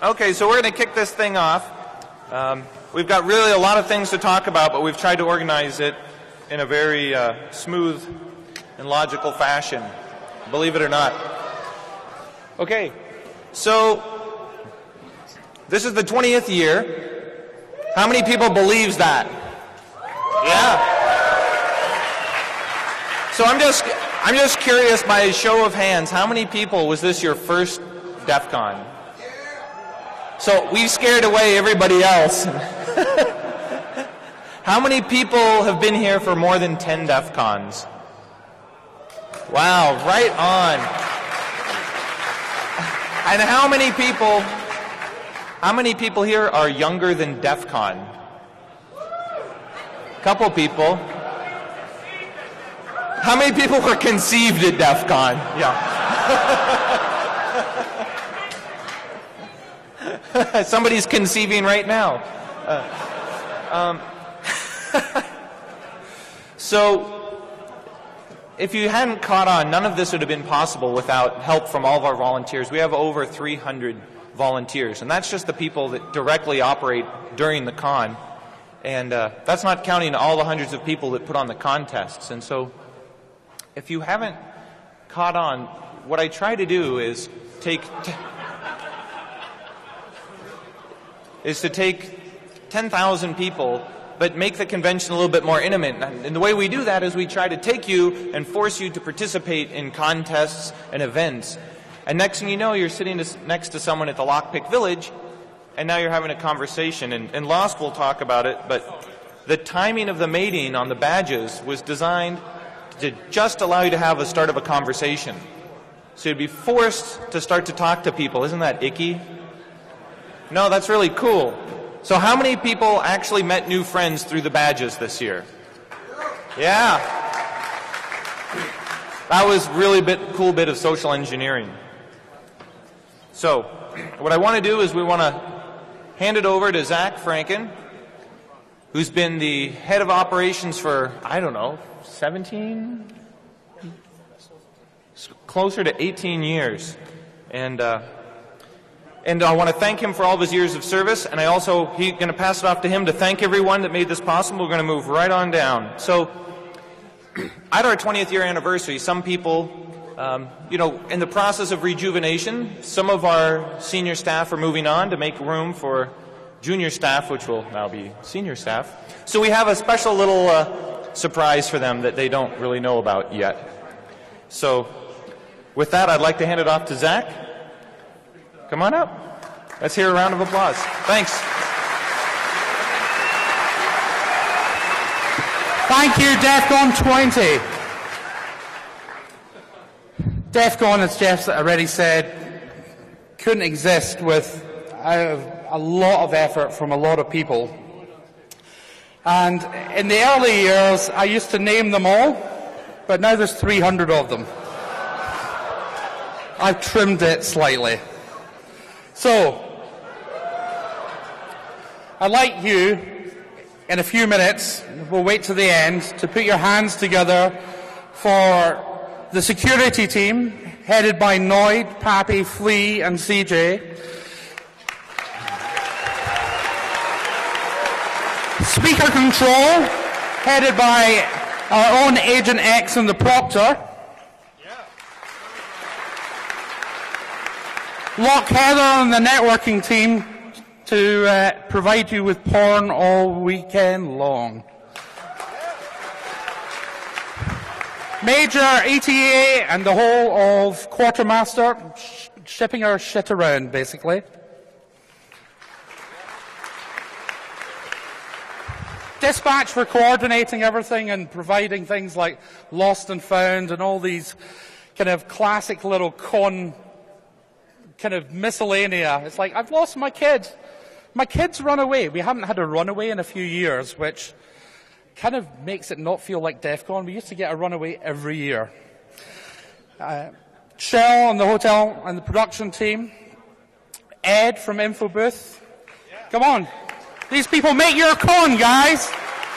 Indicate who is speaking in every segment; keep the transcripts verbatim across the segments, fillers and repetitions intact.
Speaker 1: Okay, so we're going to kick this thing off. Um, we've got really a lot of things to talk about, but we've tried to organize it in a very uh, smooth and logical fashion, believe it or not. Okay, so this is the twentieth year. How many people believes that? Yeah. So I'm just, I'm just curious, by a show of hands, how many people was this your first DEF CON? So we scared away everybody else. How many people have been here for more than ten DEF CONs? Wow, right on. And how many people, how many people here are younger than DEF CON? Couple people. How many people were conceived at DEF CON? Yeah. Somebody's conceiving right now. Uh, um, so, if you hadn't caught on, none of this would have been possible without help from all of our volunteers. We have over three hundred volunteers, and that's just the people that directly operate during the con. And uh, that's not counting all the hundreds of people that put on the contests. And so, if you haven't caught on, what I try to do is take t is to take ten thousand people, but make the convention a little bit more intimate. And the way we do that is we try to take you and force you to participate in contests and events. And next thing you know, you're sitting next to someone at the Lockpick Village, and now you're having a conversation. And, and Lost will talk about it, but the timing of the mating on the badges was designed to just allow you to have a start of a conversation. So you'd be forced to start to talk to people. Isn't that icky? No, that's really cool. So how many people actually met new friends through the badges this year? Yeah. That was really a bit, cool bit of social engineering. So what I want to do is we want to hand it over to Zach Franken, who's been the head of operations for, I don't know, seventeen? Closer to eighteen years. And uh, and I want to thank him for all of his years of service, and I also, he's going to pass it off to him to thank everyone that made this possible. We're going to move right on down. So, at our twentieth year anniversary, some people, um, you know, in the process of rejuvenation, some of our senior staff are moving on to make room for junior staff, which will now be senior staff. So we have a special little uh, surprise for them that they don't really know about yet. So, with that, I'd like to hand it off to Zach. Come on up. Let's hear a round of applause. Thanks.
Speaker 2: Thank you, DEF CON twenty. DEF CON, as Jeff already said, couldn't exist without a lot of effort from a lot of people. And in the early years, I used to name them all, but now there's three hundred of them. I've trimmed it slightly. So, I'd like you, in a few minutes, we'll wait to the end, to put your hands together for the security team, headed by Noid, Pappy, Flea, and C J. Speaker control, headed by our own Agent X and the Proctor. Lock Heather and the networking team to uh, provide you with porn all weekend long. Major E T A and the whole of Quartermaster sh shipping our shit around, basically. Dispatch for coordinating everything and providing things like Lost and Found and all these kind of classic little con kind of miscellanea. It's like, I've lost my kid. My kid's run away. We haven't had a runaway in a few years, which kind of makes it not feel like DEF CON. We used to get a runaway every year. Uh, Shell and the hotel and the production team. Ed from InfoBooth. Come on. These people make your con, guys.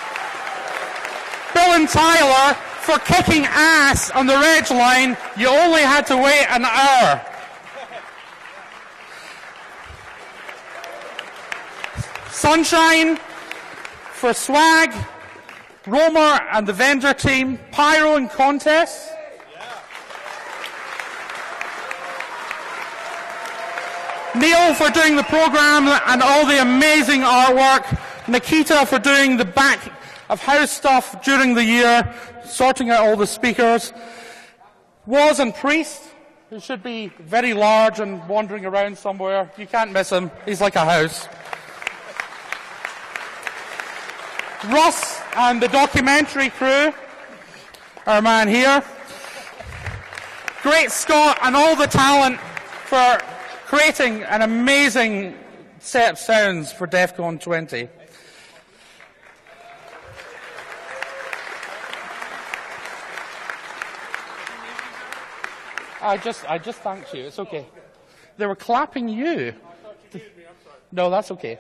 Speaker 2: Bill and Tyler for kicking ass on the Reg line. You only had to wait an hour. Sunshine for swag, Romer and the vendor team, Pyro and contests. Neil for doing the program and all the amazing artwork. Nikita for doing the back of house stuff during the year, sorting out all the speakers. Woz and Priest, who should be very large and wandering around somewhere. You can't miss him. He's like a house. Russ and the documentary crew, our man here. Great Scott and all the talent for creating an amazing set of sounds for DEF CON twenty. I just, I just thanked you. It's okay. They were clapping you. No, that's okay.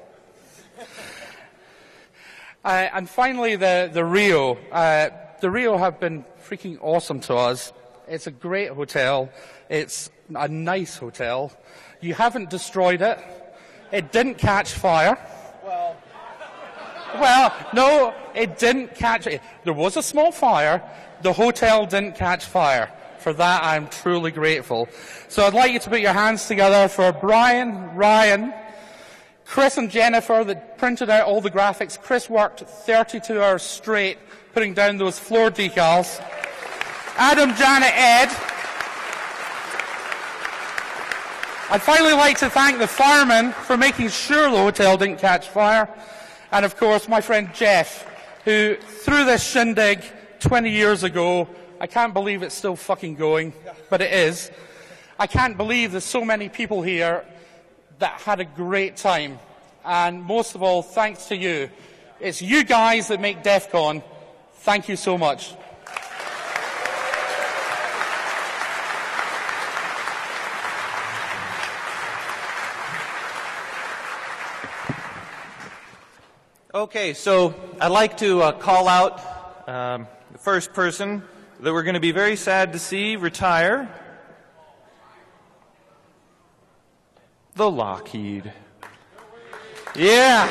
Speaker 2: Uh, and finally, the, the Rio. Uh, the Rio have been freaking awesome to us. It's a great hotel. It's a nice hotel. You haven't destroyed it. It didn't catch fire. Well, well, no, it didn't catch it. There was a small fire. The hotel didn't catch fire. For that, I'm truly grateful. So I'd like you to put your hands together for Brian, Ryan, Chris and Jennifer that printed out all the graphics. Chris worked thirty-two hours straight putting down those floor decals. Adam, Janet, Ed. I'd finally like to thank the firemen for making sure the hotel didn't catch fire. And of course, my friend Jeff, who threw this shindig twenty years ago. I can't believe it's still fucking going, but it is. I can't believe there's so many people here that had a great time. And most of all, thanks to you. It's you guys that make DEF CON. Thank you so much.
Speaker 1: Okay, so I'd like to uh, call out um, the first person that we're going to be very sad to see retire. The Lockheed. Yeah.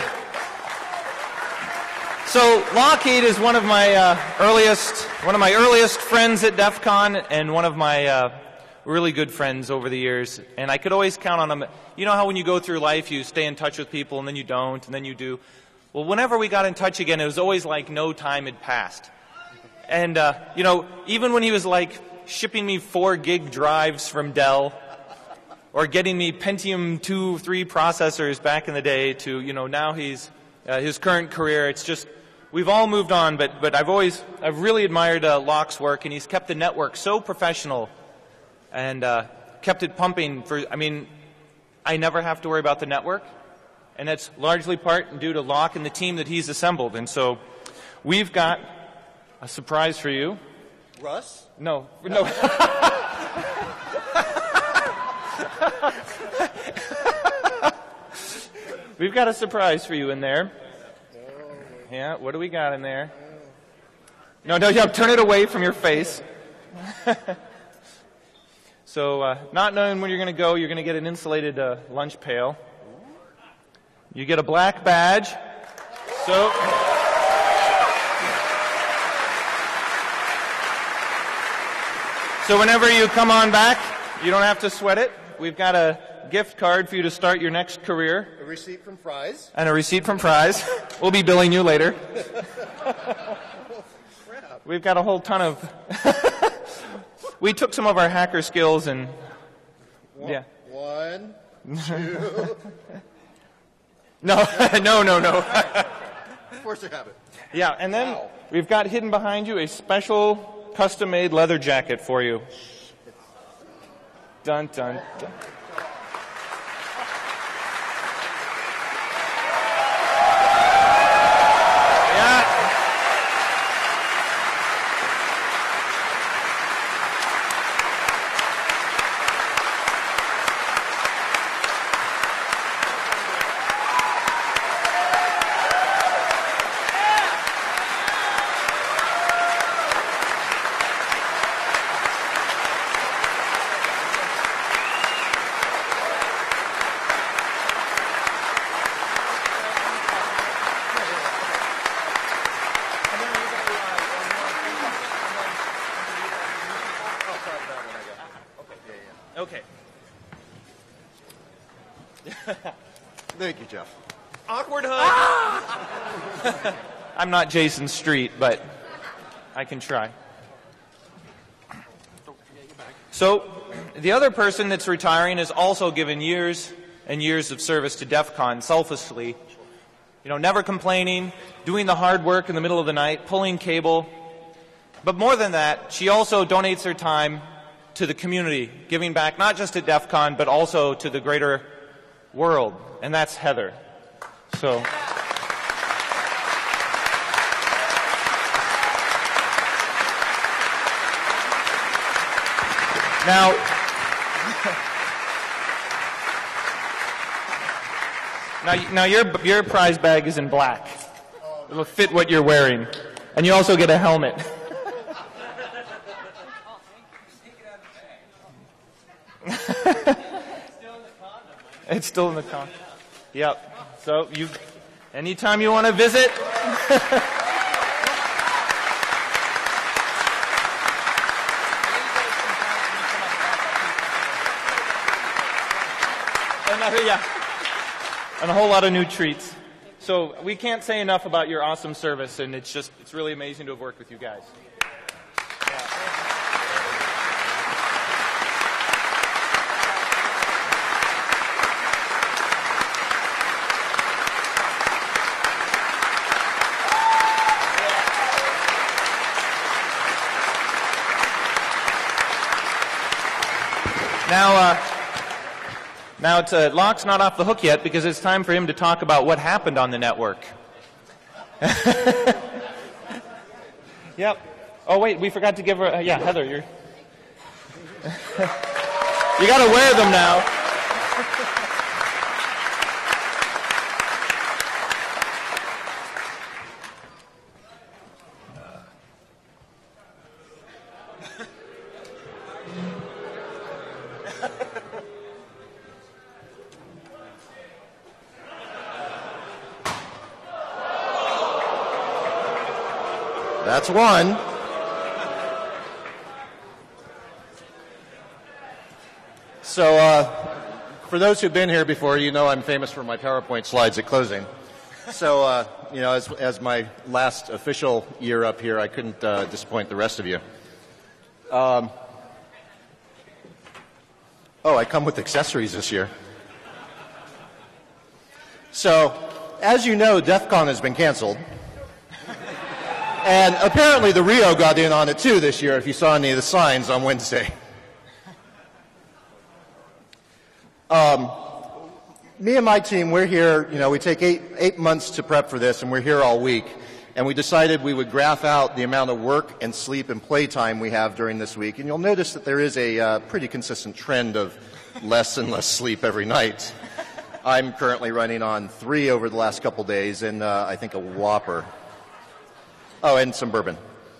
Speaker 1: So Lockheed is one of my uh, earliest, one of my earliest friends at DEF CON, and one of my uh, really good friends over the years. And I could always count on him. You know how when you go through life, you stay in touch with people, and then you don't, and then you do. Well, whenever we got in touch again, it was always like no time had passed. And, uh, you know, even when he was like shipping me four gig drives from Dell or getting me Pentium two, three processors back in the day to, you know, now he's, uh, his current career, it's just, we've all moved on, but, but I've always, I've really admired uh, Locke's work, and he's kept the network so professional and uh, kept it pumping for, I mean, I never have to worry about the network, and that's largely part due to Locke and the team that he's assembled. And so we've got a surprise for you.
Speaker 3: Russ?
Speaker 1: No. No. We've got a surprise for you in there. Yeah, what do we got in there? No, no, yeah, turn it away from your face. So, uh, not knowing when you're going to go, you're going to get an insulated uh, lunch pail. You get a black badge. So... So whenever you come on back, you don't have to sweat it. We've got a gift card for you to start your next career.
Speaker 3: A receipt from Fry's.
Speaker 1: And a receipt from Fry's. We'll be billing you later.
Speaker 3: Oh, crap.
Speaker 1: We've got a whole ton of... We took some of our hacker skills and...
Speaker 3: One,
Speaker 1: yeah.
Speaker 3: One, two...
Speaker 1: No, no, no, no.
Speaker 3: Of course I have it.
Speaker 1: Yeah, and then
Speaker 3: Wow.
Speaker 1: we've got hidden behind you a special custom-made leather jacket for you. Dun, dun, dun. Yeah.
Speaker 3: Thank you, Jeff.
Speaker 1: Awkward hug. I'm not Jason Street, but I can try. So, the other person that's retiring has also given years and years of service to DEF CON selflessly. You know, never complaining, doing the hard work in the middle of the night, pulling cable. But more than that, she also donates her time to the community, giving back not just at DEF CON, but also to the greater world. And that's Heather. So. Now, now, now your, your prize bag is in black. It'll fit what you're wearing. And you also get a helmet. It's still in the condom. Yep. So you, anytime you want to visit. Another, yeah. And a whole lot of new treats. So we can't say enough about your awesome service, and it's just, it's really amazing to have worked with you guys. Now, uh, now it's, uh, Locke's not off the hook yet because it's time for him to talk about what happened on the network. Yep. Oh wait, we forgot to give her. Uh, yeah, Heather, you're. You got to wear them now.
Speaker 3: That's one. So, uh, for those who've been here before, you know I'm famous for my PowerPoint slides at closing. So, uh, you know, as, as my last official year up here, I couldn't uh, disappoint the rest of you. Um, oh, I come with accessories this year. So, as you know, DEF CON has been canceled. And apparently the Rio got in on it too this year, if you saw any of the signs on Wednesday. Um, me and my team, we're here, you know, we take eight, eight months to prep for this, and we're here all week. And we decided we would graph out the amount of work and sleep and play time we have during this week. And you'll notice that there is a uh, pretty consistent trend of less and less sleep every night. I'm currently running on three over the last couple days, and uh, I think a Whopper. Oh, and some bourbon.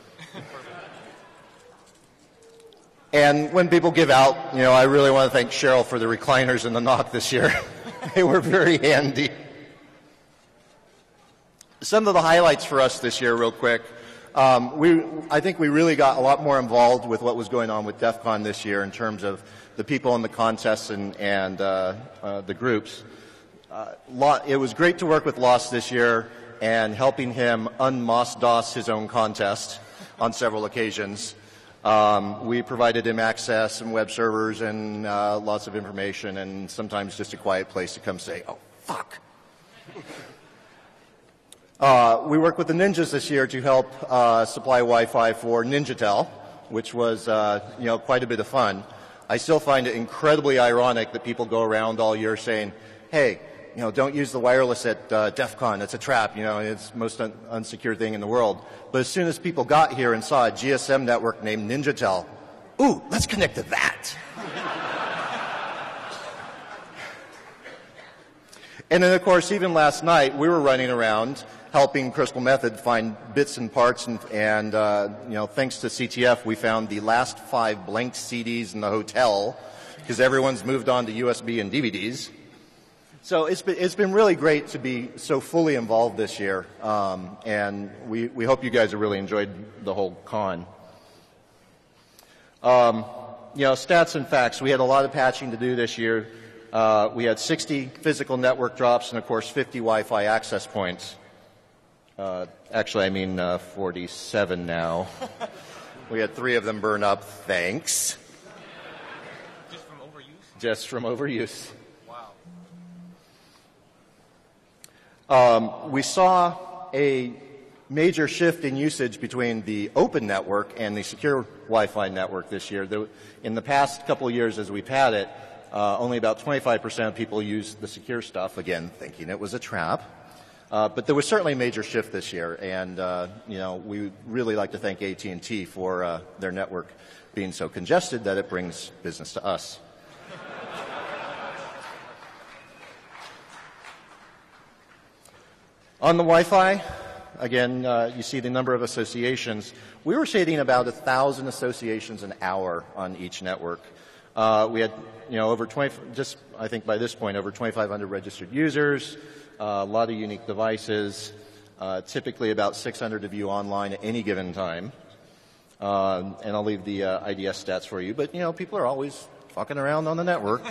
Speaker 3: And when people give out, you know, I really want to thank Cheryl for the recliners in the knock this year. They were very handy. Some of the highlights for us this year, real quick. Um, we, I think we really got a lot more involved with what was going on with DEF CON this year in terms of the people in the contests and, and uh, uh, the groups. Uh, lot, it was great to work with Lost this year and helping him un-Moss-DOS his own contest on several occasions. Um, we provided him access and web servers and uh, lots of information, and sometimes just a quiet place to come say, oh, fuck. Uh, we worked with the Ninjas this year to help uh, supply Wi-Fi for NinjaTel, which was uh, you know, quite a bit of fun. I still find it incredibly ironic that people go around all year saying, hey, you know, don't use the wireless at uh, DEF CON. It's a trap. You know, it's the most un unsecure thing in the world. But as soon as people got here and saw a G S M network named NinjaTel, ooh, let's connect to that. And then, of course, even last night, we were running around helping Crystal Method find bits and parts. And, and uh, you know, thanks to C T F, we found the last five blank C Ds in the hotel because everyone's moved on to U S B and D V Ds. So it's been, it's been really great to be so fully involved this year, um, and we, we hope you guys have really enjoyed the whole con. Um, you know, stats and facts. We had a lot of patching to do this year. Uh, we had sixty physical network drops and, of course, fifty Wi-Fi access points. Uh, actually, I mean uh, forty-seven now. We had three of them burn up. Thanks.
Speaker 1: Just from overuse?
Speaker 3: Just from overuse.
Speaker 1: Wow.
Speaker 3: Um, we saw a major shift in usage between the open network and the secure Wi-Fi network this year. There, in the past couple of years as we've had it, uh, only about twenty-five percent of people used the secure stuff, again, thinking it was a trap. Uh, but there was certainly a major shift this year, and uh, you know, we really like to thank A T and T for uh, their network being so congested that it brings business to us. On the Wi-Fi, again, uh, you see the number of associations. We were shading about a thousand associations an hour on each network. Uh, we had, you know, over twenty, just I think by this point, over twenty-five hundred registered users, uh, a lot of unique devices, uh, typically about six hundred of you online at any given time. Uh, and I'll leave the uh, I D S stats for you, but, you know, people are always fucking around on the network.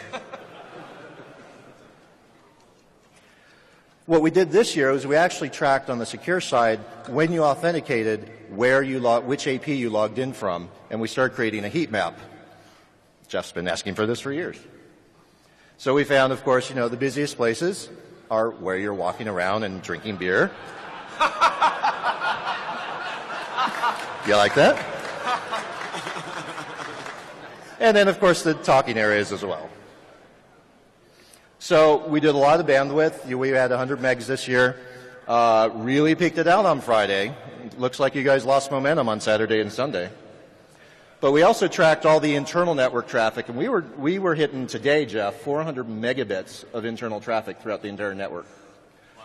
Speaker 3: What we did this year was we actually tracked on the secure side when you authenticated where you log, which A P you logged in from, and we started creating a heat map. Jeff's been asking for this for years. So we found, of course, you know, the busiest places are where you're walking around and drinking beer. You like that? And then, of course, the talking areas as well. So we did a lot of bandwidth. We had one hundred megs this year. Uh, really peaked it out on Friday. Looks like you guys lost momentum on Saturday and Sunday. But we also tracked all the internal network traffic, and we were we were hitting today, Jeff, four hundred megabits of internal traffic throughout the entire network. Wow.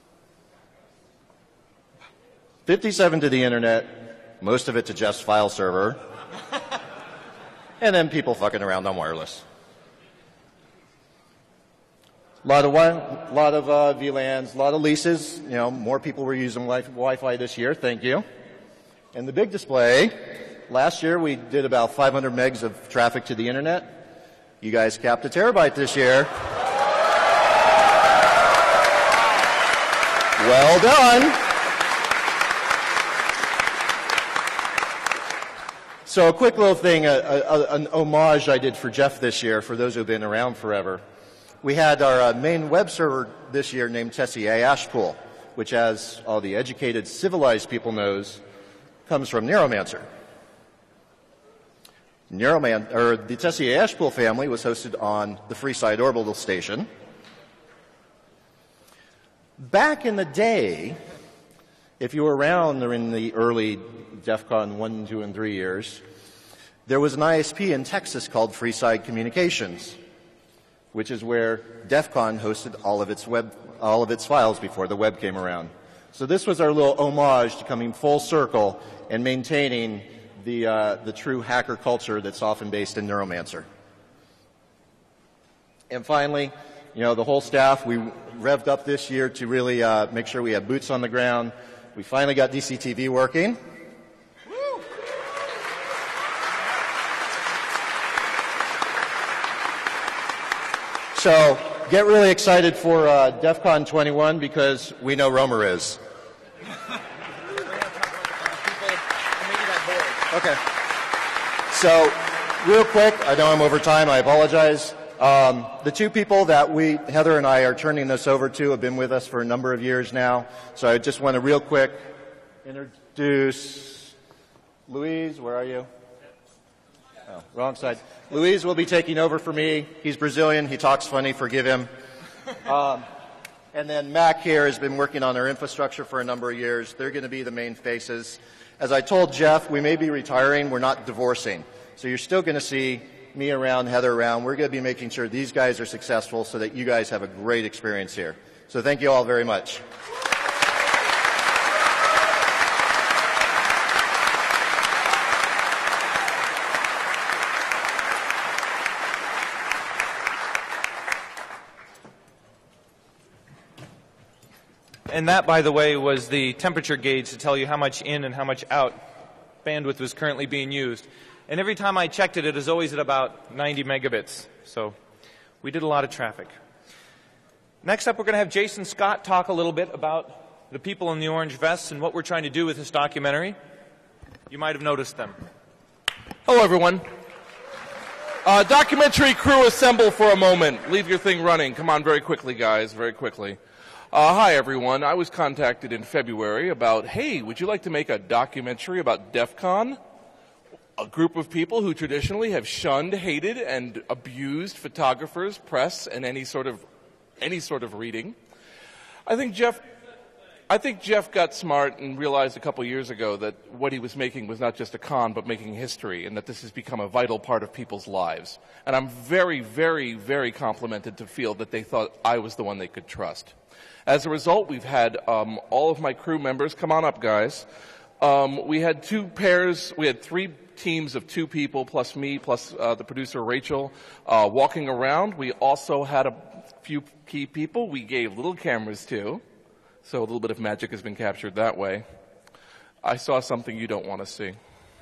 Speaker 3: fifty-seven to the internet, most of it to Jeff's file server, and then people fucking around on wireless. A lot of, wi- lot of uh, V LANs, a lot of leases. You know, more people were using wi- Wi-Fi this year. Thank you. And the big display. Last year we did about five hundred megs of traffic to the internet. You guys capped a terabyte this year. Well done. So a quick little thing, a, a, an homage I did for Jeff this year, for those who have been around forever. We had our uh, main web server this year named Tessier Ashpool, which, as all the educated, civilized people knows, comes from Neuromancer. Neuroman, or the Tessier Ashpool family was hosted on the Freeside Orbital Station. Back in the day, if you were around in the early DEF CON one, two, and three years, there was an I S P in Texas called Freeside Communications, which is where DEF CON hosted all of its web, all of its files before the web came around. So this was our little homage to coming full circle and maintaining the, uh, the true hacker culture that's often based in Neuromancer. And finally, you know, the whole staff, we revved up this year to really uh, make sure we have boots on the ground. We finally got D C T V working. Woo! So get really excited for uh, DEF CON twenty-one because we know Romer is. Okay. So, real quick, I know I'm over time, I apologize. Um, the two people that we, Heather and I, are turning this over to have been with us for a number of years now. So I just want to real quick introduce Luis. Where are you? Oh, wrong side. Luis will be taking over for me. He's Brazilian. He talks funny. Forgive him. Um, and then Mac here has been working on our infrastructure for a number of years. They're going to be the main faces. As I told Jeff, we may be retiring. We're not divorcing. So you're still going to see me around, Heather around. We're going to be making sure these guys are successful so that you guys have a great experience here. So thank you all very much.
Speaker 1: And that, by the way, was the temperature gauge to tell you how much in and how much out bandwidth was currently being used. And every time I checked it, it was always at about ninety megabits. So We did a lot of traffic. Next up, we're going to have Jason Scott talk a little bit about the people in the orange vests and what we're trying to do with this documentary. You might have noticed them.
Speaker 4: Hello, everyone. Uh, documentary crew, assemble for a moment. Leave your thing running. Come on very quickly, guys, very quickly. Uh, hi, everyone. I was contacted in February about, hey, would you like to make a documentary about DEF CON? A group of people who traditionally have shunned, hated, and abused photographers, press, and any sort of any sort of reading. I think Jeff I think Jeff got smart and realized a couple years ago that what he was making was not just a con, but making history, and that this has become a vital part of people's lives. And I'm very, very, very complimented to feel that they thought I was the one they could trust. As a result, we've had um, all of my crew members, come on up, guys. Um, we had two pairs, we had three teams of two people, plus me, plus uh, the producer, Rachel, uh, walking around. We also had a few key people we gave little cameras to, so a little bit of magic has been captured that way. I saw something you don't want to see.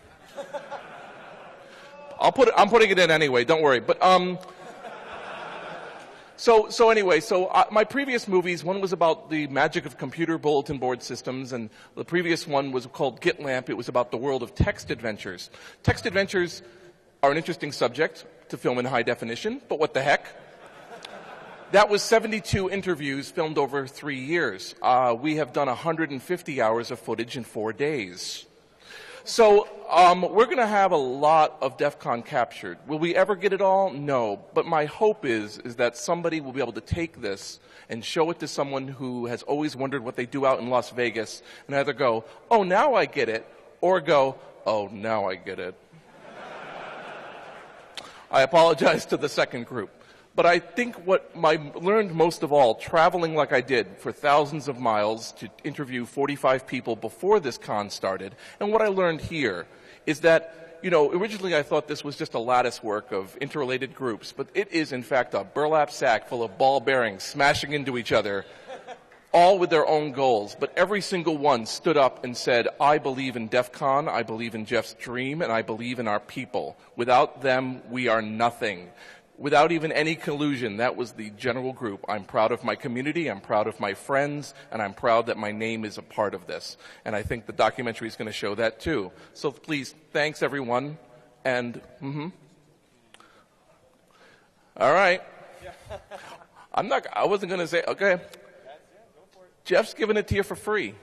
Speaker 4: I'll put it, I'm putting it in anyway, don't worry. But um, so so anyway, so uh, my previous movies, one was about the magic of computer bulletin board systems, and the previous one was called GitLamp. It was about the world of text adventures. Text adventures are an interesting subject to film in high definition, but what the heck? That was seventy-two interviews filmed over three years. Uh, we have done one hundred fifty hours of footage in four days. So um, we're going to have a lot of DEF CON captured. Will we ever get it all? No. But my hope is, is that somebody will be able to take this and show it to someone who has always wondered what they do out in Las Vegas and either go, oh, now I get it, or go, oh, now I get it. I apologize to the second group. But I think what I learned most of all, traveling like I did for thousands of miles to interview forty-five people before this con started, and what I learned here is that, you know, originally I thought this was just a lattice work of interrelated groups, but it is in fact a burlap sack full of ball bearings smashing into each other, all with their own goals. But every single one stood up and said, I believe in DEF CON, I believe in Jeff's dream, and I believe in our people. Without them, we are nothing. Without even any collusion, that was the general group. I'm proud of my community, I'm proud of my friends, and I'm proud that my name is a part of this. And I think the documentary is going to show that too. So please, thanks everyone, and, mm-hmm. All right. I'm not, I wasn't going to say, okay. Jeff's giving it to you for free.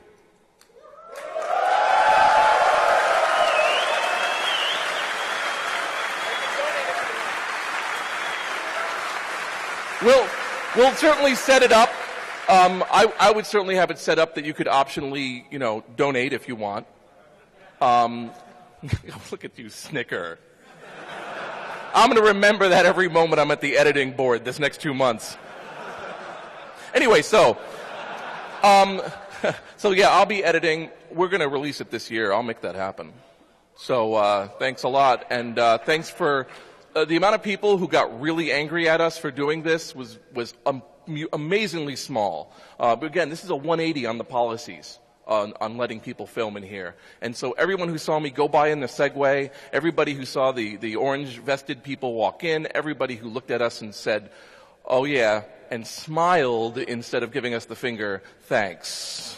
Speaker 4: We'll, we'll certainly set it up. Um, I, I would certainly have it set up that you could optionally, you know, donate if you want. Um, look at you, snicker. I'm going to remember that every moment I'm at the editing board this next two months. Anyway, so, um, so yeah, I'll be editing. We're going to release it this year. I'll make that happen. So uh, thanks a lot, and uh, thanks for. Uh, the amount of people who got really angry at us for doing this was, was um, amazingly small. Uh, but again, this is a one eighty on the policies on, on letting people film in here. And so everyone who saw me go by in the Segway, everybody who saw the, the orange vested people walk in, everybody who looked at us and said, oh yeah, and smiled instead of giving us the finger, thanks.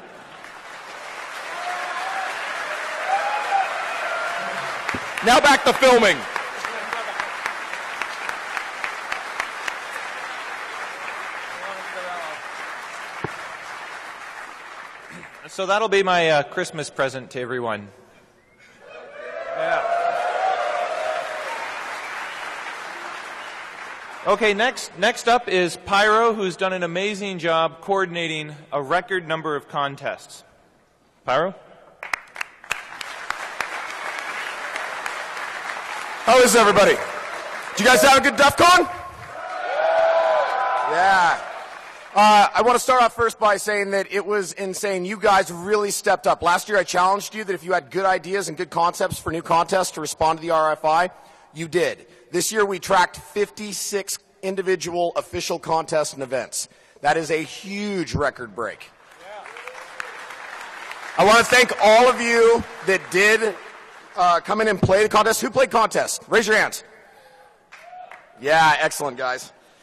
Speaker 4: Now back to filming.
Speaker 1: So that'll be my uh, Christmas present to everyone. Yeah. Okay, next next up is Pyro, who's done an amazing job coordinating a record number of contests. Pyro?
Speaker 5: How is everybody? Did you guys have a good DEF CON? Yeah. Uh, I want to start off first by saying that it was insane. You guys really stepped up. Last year I challenged you that if you had good ideas and good concepts for new contests to respond to the R F I, you did. This year we tracked fifty-six individual official contests and events. That is a huge record break. I want to thank all of you that did uh, come in and play the contest. Who played contest? Raise your hands. Yeah, excellent, guys.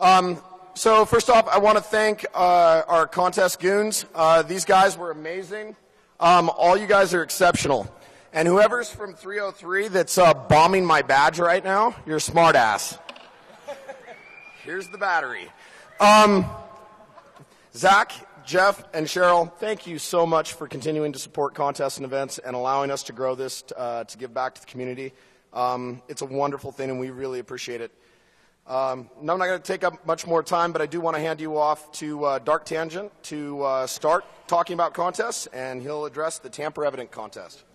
Speaker 5: Um, so first off, I want to thank uh, our contest goons. Uh, these guys were amazing. Um, all you guys are exceptional. And whoever's from three oh three that's uh, bombing my badge right now, you're a smart ass. Here's the battery. Um, Zach, Jeff, and Cheryl, thank you so much for continuing to support contests and events and allowing us to grow this uh, to give back to the community. Um, it's a wonderful thing, and we really appreciate it. Um, now I'm not going to take up much more time, but I do want to hand you off to uh, Dark Tangent to uh, start talking about contests, and he'll address the Tamper Evident contest.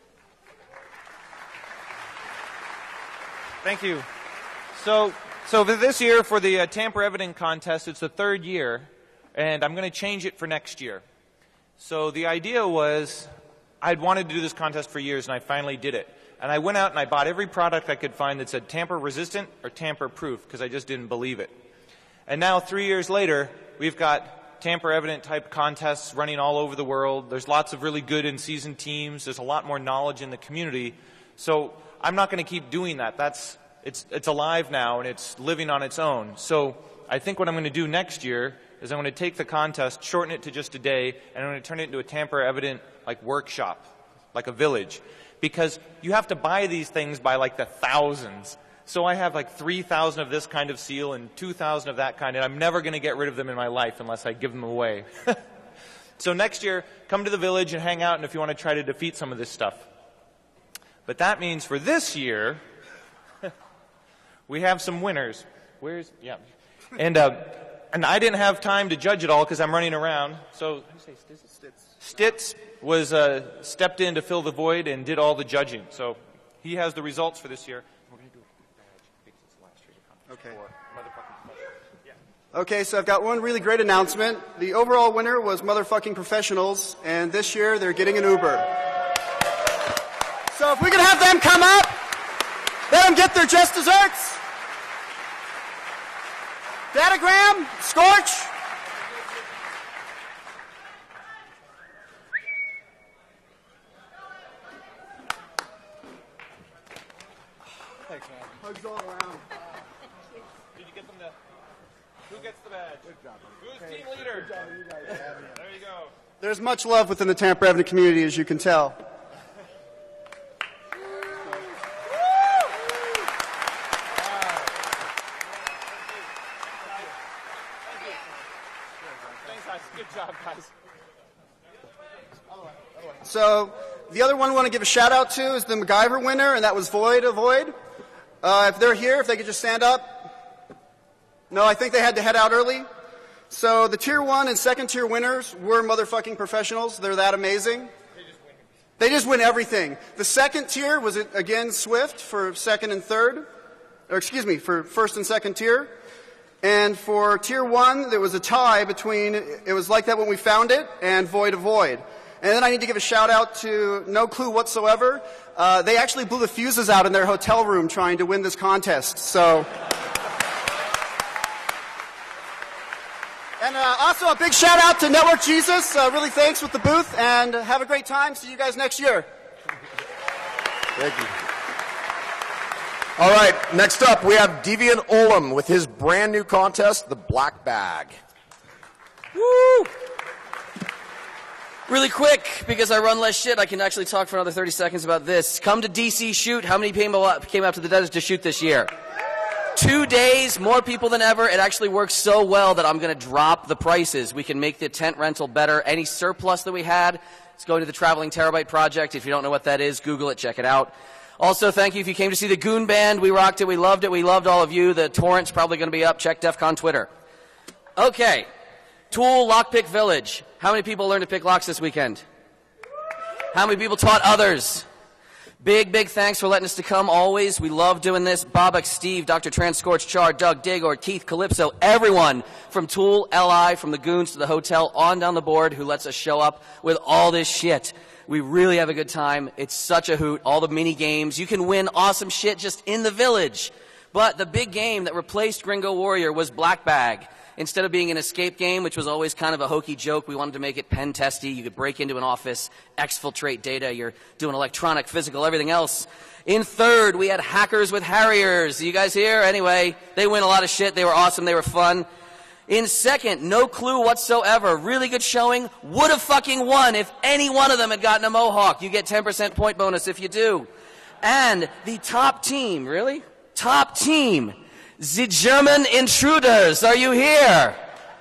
Speaker 1: Thank you. So, so for this year, for the uh, Tamper Evident contest, it's the third year, and I'm going to change it for next year. So the idea was, I'd wanted to do this contest for years, and I finally did it. And I went out and I bought every product I could find that said tamper resistant or tamper proof, because I just didn't believe it. And now, three years later, we've got tamper evident type contests running all over the world. There's lots of really good and seasoned teams. There's a lot more knowledge in the community. So I'm not going to keep doing that. That's, it's, it's alive now, and it's living on its own. So I think what I'm going to do next year is I'm going to take the contest, shorten it to just a day, and I'm going to turn it into a tamper evident like workshop, like a village. Because you have to buy these things by like the thousands. So I have like three thousand of this kind of seal and two thousand of that kind, and I'm never going to get rid of them in my life unless I give them away. So next year, come to the village and hang out, and if you want to try to defeat some of this stuff. But that means for this year, we have some winners. Where's, yeah. And, uh, and I didn't have time to judge it all because I'm running around. So, Stitz was uh, stepped in to fill the void and did all the judging. So he has the results for this year. We're going to do a badge because it's last year.
Speaker 6: Okay. Okay, so I've got one really great announcement. The overall winner was Motherfucking Professionals, and this year they're getting an Uber. So if we could have them come up, let them get their just desserts. Datagram, Scorch.
Speaker 1: Thanks, man.
Speaker 6: Hugs all around.
Speaker 1: Did you get them the... Who gets the badge? Good job. Who's okay. Team leader? Good job, you guys. There you go.
Speaker 6: There's much love within the Tamper Evident community, as you can tell.
Speaker 1: Good job, guys.
Speaker 6: So the other one I want to give a shout out to is the MacGyver winner, and that was Void Avoid. Uh, if they're here, if they could just stand up. No, I think they had to head out early. So the tier one and second tier winners were Motherfucking Professionals. They're that amazing. They just win. They just win everything. The second tier was, again, Swift for second and third. Or excuse me, for first and second tier. And for tier one, there was a tie between, it was like that when we found it, and Void Avoid. And then I need to give a shout out to No Clue Whatsoever. Uh, they actually blew the fuses out in their hotel room trying to win this contest. So, and uh, also a big shout out to Network Jesus. Uh, really thanks with the booth, and have a great time. See you guys next year.
Speaker 5: Thank you. All right, next up we have Deviant Olam with his brand new contest, the Black Bag.
Speaker 7: Woo! Really quick, because I run less shit, I can actually talk for another thirty seconds about this. Come to D C Shoot. How many people came out to the desert to shoot this year? Two days, more people than ever. It actually works so well that I'm going to drop the prices. We can make the tent rental better. Any surplus that we had is going to the Traveling Terabyte Project. If you don't know what that is, Google it, check it out. Also, thank you if you came to see the Goon Band. We rocked it. We loved it. We loved all of you. The torrent's probably going to be up. Check DEF CON Twitter. Okay. Tool Lockpick Village. How many people learned to pick locks this weekend? How many people taught others? Big, big thanks for letting us to come always. We love doing this. Bobak, Steve, Doctor Transcorch, Char, Doug, Digor, Keith, Calypso, everyone from Tool, L I, from the Goons to the hotel, on down the board who lets us show up with all this shit. We really have a good time. It's such a hoot. All the mini games. You can win awesome shit just in the village. But the big game that replaced Gringo Warrior was Black Bag. Instead of being an escape game, which was always kind of a hokey joke, we wanted to make it pen testy. You could break into an office, exfiltrate data. You're doing electronic, physical, everything else. In third, we had Hackers with Harriers. You guys here? Anyway, they win a lot of shit. They were awesome. They were fun. In second, No Clue Whatsoever. Really good showing. Would have fucking won if any one of them had gotten a Mohawk. You get ten percent point bonus if you do. And the top team, really? Top team, the German Intruders. Are you here?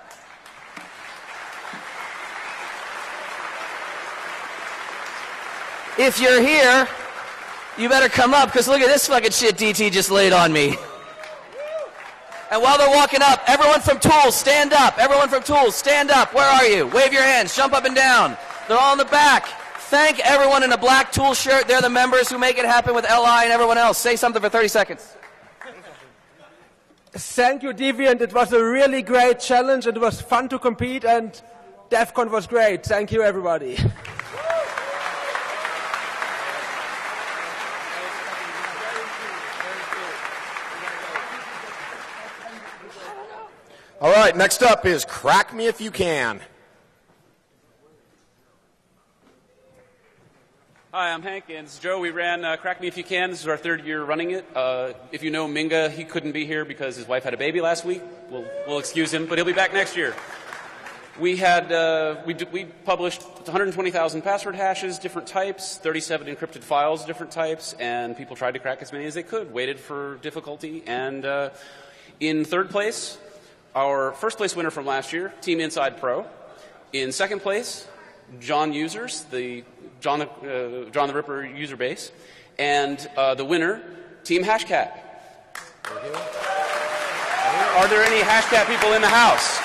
Speaker 7: If you're here, you better come up, because look at this fucking shit D T just laid on me. And while they're walking up, everyone from Tools, stand up. Everyone from Tools, stand up. Where are you? Wave your hands. Jump up and down. They're all in the back. Thank everyone in a black Tools shirt. They're the members who make it happen with L I and everyone else. Say something for thirty seconds.
Speaker 8: Thank you, Deviant. It was a really great challenge. It was fun to compete, and DEF CON was great. Thank you, everybody.
Speaker 5: All right, next up is Crack Me If You Can.
Speaker 9: Hi, I'm Hank, and this is Joe. We ran uh, Crack Me If You Can. This is our third year running it. Uh, if you know Minga, he couldn't be here because his wife had a baby last week. We'll, we'll excuse him, but he'll be back next year. We had uh, we, d- we published one hundred twenty thousand password hashes, different types, thirty-seven encrypted files, different types, and people tried to crack as many as they could, waited for difficulty, and uh, in third place, our first place winner from last year, Team Inside Pro. In second place, John Users, the John, uh, John the Ripper user base. And uh, the winner, Team Hashcat. Are there any Hashcat people in the house?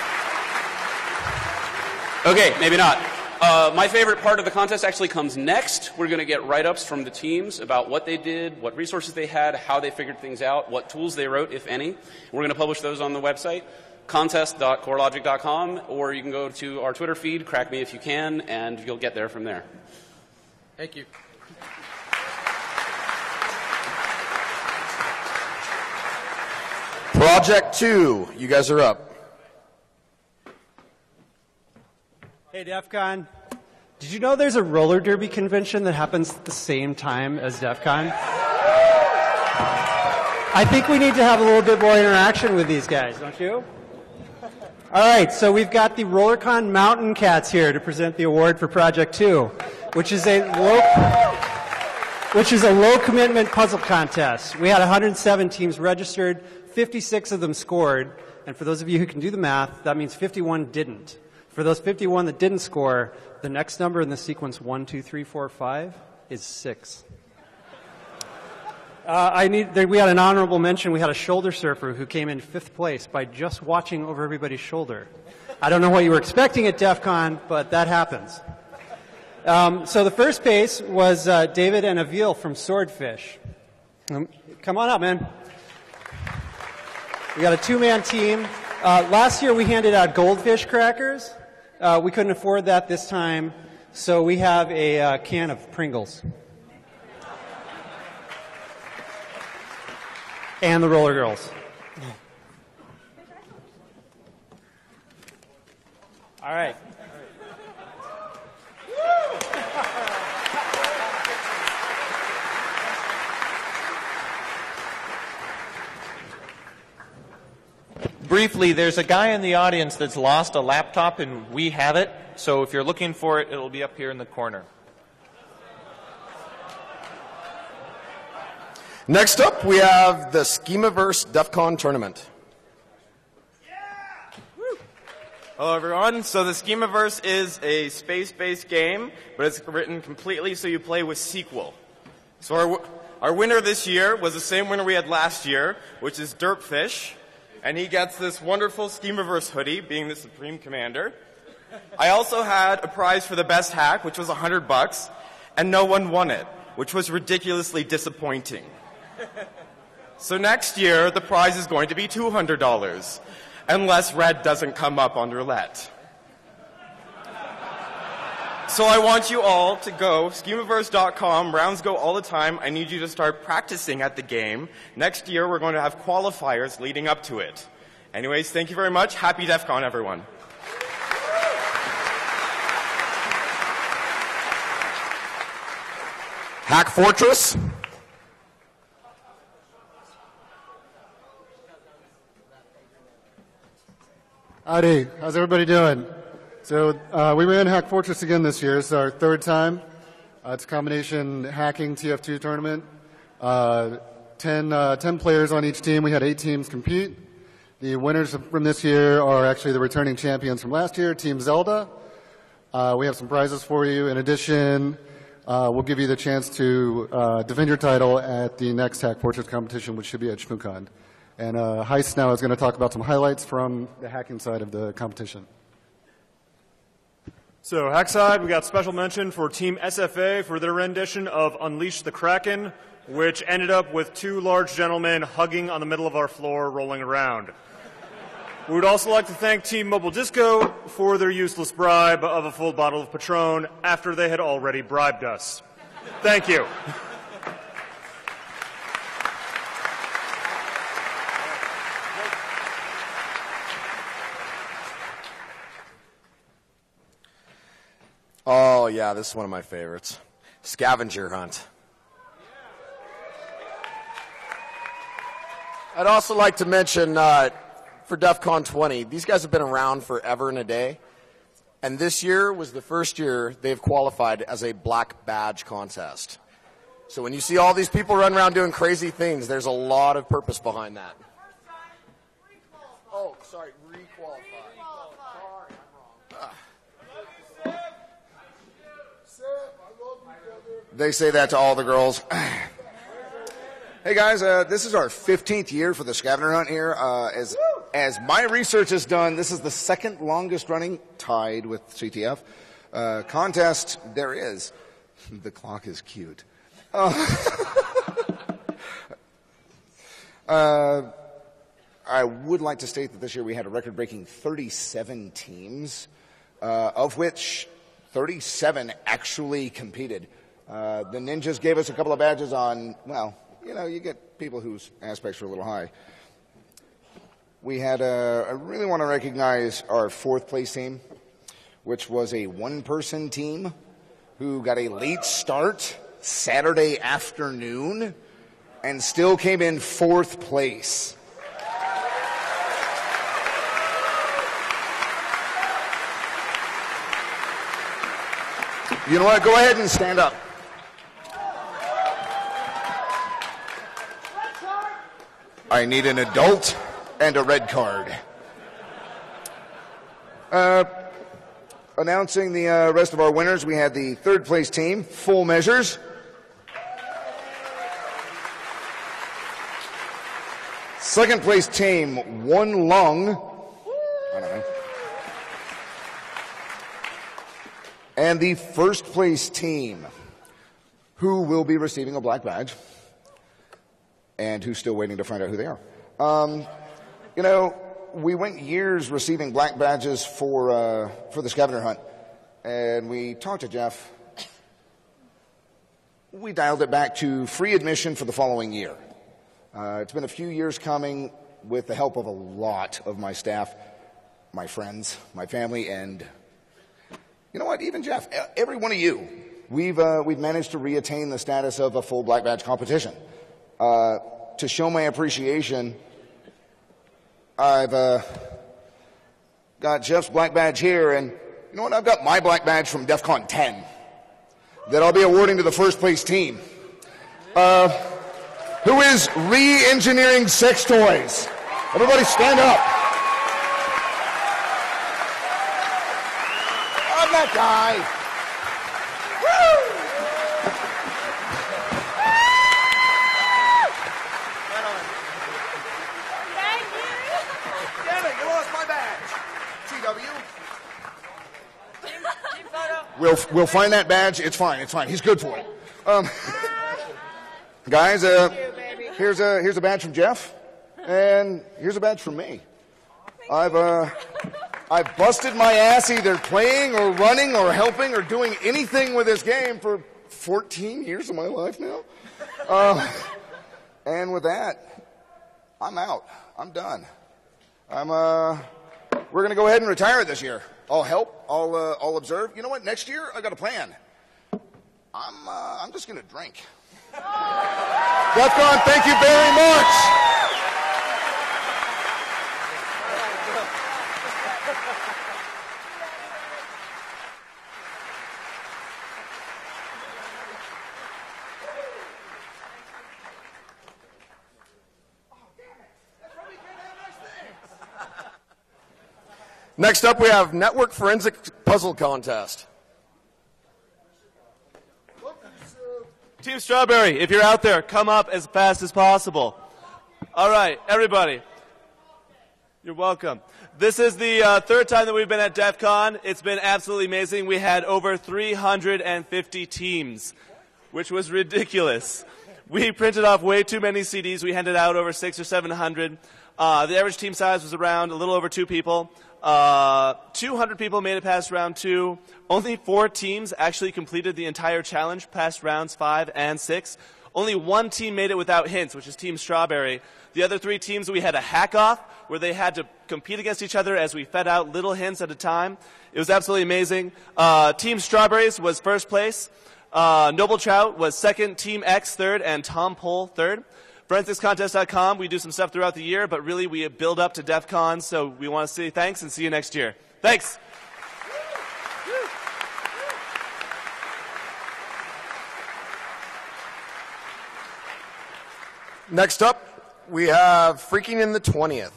Speaker 9: Okay, maybe not. Uh, my favorite part of the contest actually comes next. We're going to get write-ups from the teams about what they did, what resources they had, how they figured things out, what tools they wrote, if any. We're going to publish those on the website, contest dot core logic dot com, or you can go to our Twitter feed, Crack Me If You Can, and you'll get there from there.
Speaker 10: Thank you.
Speaker 5: Project two, you guys are up.
Speaker 11: Hey, DEF CON. Did you know there's a roller derby convention that happens at the same time as DEF CON? I think we need to have a little bit more interaction with these guys, don't you? All right, so we've got the RollerCon Mountain Cats here to present the award for Project two, which is a low, which is a low commitment puzzle contest. We had one hundred seven teams registered, fifty-six of them scored, and for those of you who can do the math, that means fifty-one didn't. For those fifty-one that didn't score, the next number in the sequence one, two, three, four, five is six. Uh, I need, there, we had an honorable mention. We had a shoulder surfer who came in fifth place by just watching over everybody's shoulder. I don't know what you were expecting at DEF CON, but that happens. Um, so the first place was uh, David and Avil from Swordfish. Um, come on up, man. We got a two-man team. Uh, last year we handed out goldfish crackers. Uh, we couldn't afford that this time, so we have a uh, can of Pringles. And the Roller Girls. All right.
Speaker 1: Briefly, there's a guy in the audience that's lost a laptop, and we have it. So if you're looking for it, it'll be up here in the corner.
Speaker 5: Next up, we have the Schemaverse DEF CON tournament.
Speaker 12: Hello, everyone. So the Schemaverse is a space-based game, but it's written completely so you play with S Q L. So our, our winner this year was the same winner we had last year, which is Derpfish. And he gets this wonderful Schemaverse hoodie, being the Supreme Commander. I also had a prize for the best hack, which was a hundred bucks, and no one won it, which was ridiculously disappointing. So next year, the prize is going to be two hundred dollars, unless red doesn't come up on roulette. So I want you all to go, schemaverse dot com, rounds go all the time. I need you to start practicing at the game. Next year, we're going to have qualifiers leading up to it. Anyways, thank you very much. Happy DEF CON, everyone.
Speaker 5: Hack Fortress.
Speaker 10: Howdy, how's everybody doing? So uh, we ran Hack Fortress again this year. It's our third time. Uh, it's a combination hacking T F two tournament. Uh, ten, uh, ten players on each team. We had eight teams compete. The winners from this year are actually the returning champions from last year, Team Zelda. Uh, we have some prizes for you. In addition, uh, we'll give you the chance to uh, defend your title at the next Hack Fortress competition, which should be at ShmooCon. And uh, Heist now is going to talk about some highlights from the hacking side of the competition.
Speaker 13: So, hack side, we got special mention for Team S F A for their rendition of Unleash the Kraken, which ended up with two large gentlemen hugging on the middle of our floor, rolling around. We would also like to thank Team Mobile Disco for their useless bribe of a full bottle of Patron after they had already bribed us. Thank you.
Speaker 5: Oh, yeah, this is one of my favorites. Scavenger hunt. I'd also like to mention uh, for DEF CON twenty, these guys have been around forever and a day. And this year was the first year they've qualified as a black badge contest. So when you see all these people run around doing crazy things, there's a lot of purpose behind that. Oh, sorry, re-qualified. They say that to all the girls.
Speaker 14: Hey guys, uh, this is our fifteenth year for the scavenger hunt here. Uh, as as my research has done, this is the second longest running, tied with C T F, uh, contest there is. The clock is cute. Uh, uh, I would like to state that this year we had a record-breaking thirty-seven teams, uh, of which thirty-seven actually competed. Uh, the ninjas gave us a couple of badges on, well, you know, you get people whose aspects are a little high. We had, a, I really want to recognize our fourth place team, which was a one-person team who got a late start Saturday afternoon and still came in fourth place. You know what? Go ahead and stand up. I need an adult and a red card. Uh, announcing the uh, rest of our winners, we had the third place team, Full Measures. Second place team, One Lung. I don't know. And the first place team, who will be receiving a black badge, and who's still waiting to find out who they are. Um, you know, we went years receiving black badges for uh, for the scavenger hunt, and we talked to Jeff. We dialed it back to free admission for the following year. Uh, it's been a few years coming with the help of a lot of my staff, my friends, my family, and you know what, even Jeff, every one of you, we've, uh, we've managed to reattain the status of a full black badge competition. Uh, to show my appreciation, I've uh, got Jeff's black badge here, and you know what? I've got my black badge from DEF CON ten that I'll be awarding to the first place team, uh, who is re-engineering sex toys. Everybody stand up. I'm that guy. We'll, we'll find that badge. It's fine. It's fine. He's good for it. Um, guys, uh, here's a here's a badge from Jeff, and here's a badge from me. I've uh, I've busted my ass either playing or running or helping or doing anything with this game for fourteen years of my life now. Uh, and with that, I'm out. I'm done. I'm, uh, we're going to go ahead and retire this year. I'll help. I'll, uh, I'll observe. You know what? Next year, I got a plan. I'm, uh, I'm just going to drink. DEF CON, thank you very much.
Speaker 5: Next up, we have Network Forensic Puzzle Contest.
Speaker 15: Team Strawberry, if you're out there, come up as fast as possible. All right, everybody. You're welcome. This is the uh, third time that we've been at DEF CON. It's been absolutely amazing. We had over three hundred fifty teams, which was ridiculous. We printed off way too many C Ds. We handed out over six or seven hundred. Uh, the average team size was around a little over two people. Uh, two hundred people made it past round two. Only four teams actually completed the entire challenge past rounds five and six. Only one team made it without hints, which is Team Strawberry. The other three teams, we had a hack-off where they had to compete against each other as we fed out little hints at a time. It was absolutely amazing. Uh, Team Strawberries was first place. Uh, Noble Trout was second, Team X third, and Tom Pole third. Forensics Contest dot com, we do some stuff throughout the year, but really we build up to DEF CON, so we want to say thanks and see you next year. Thanks.
Speaker 5: Next up, we have Freaking in the twentieth.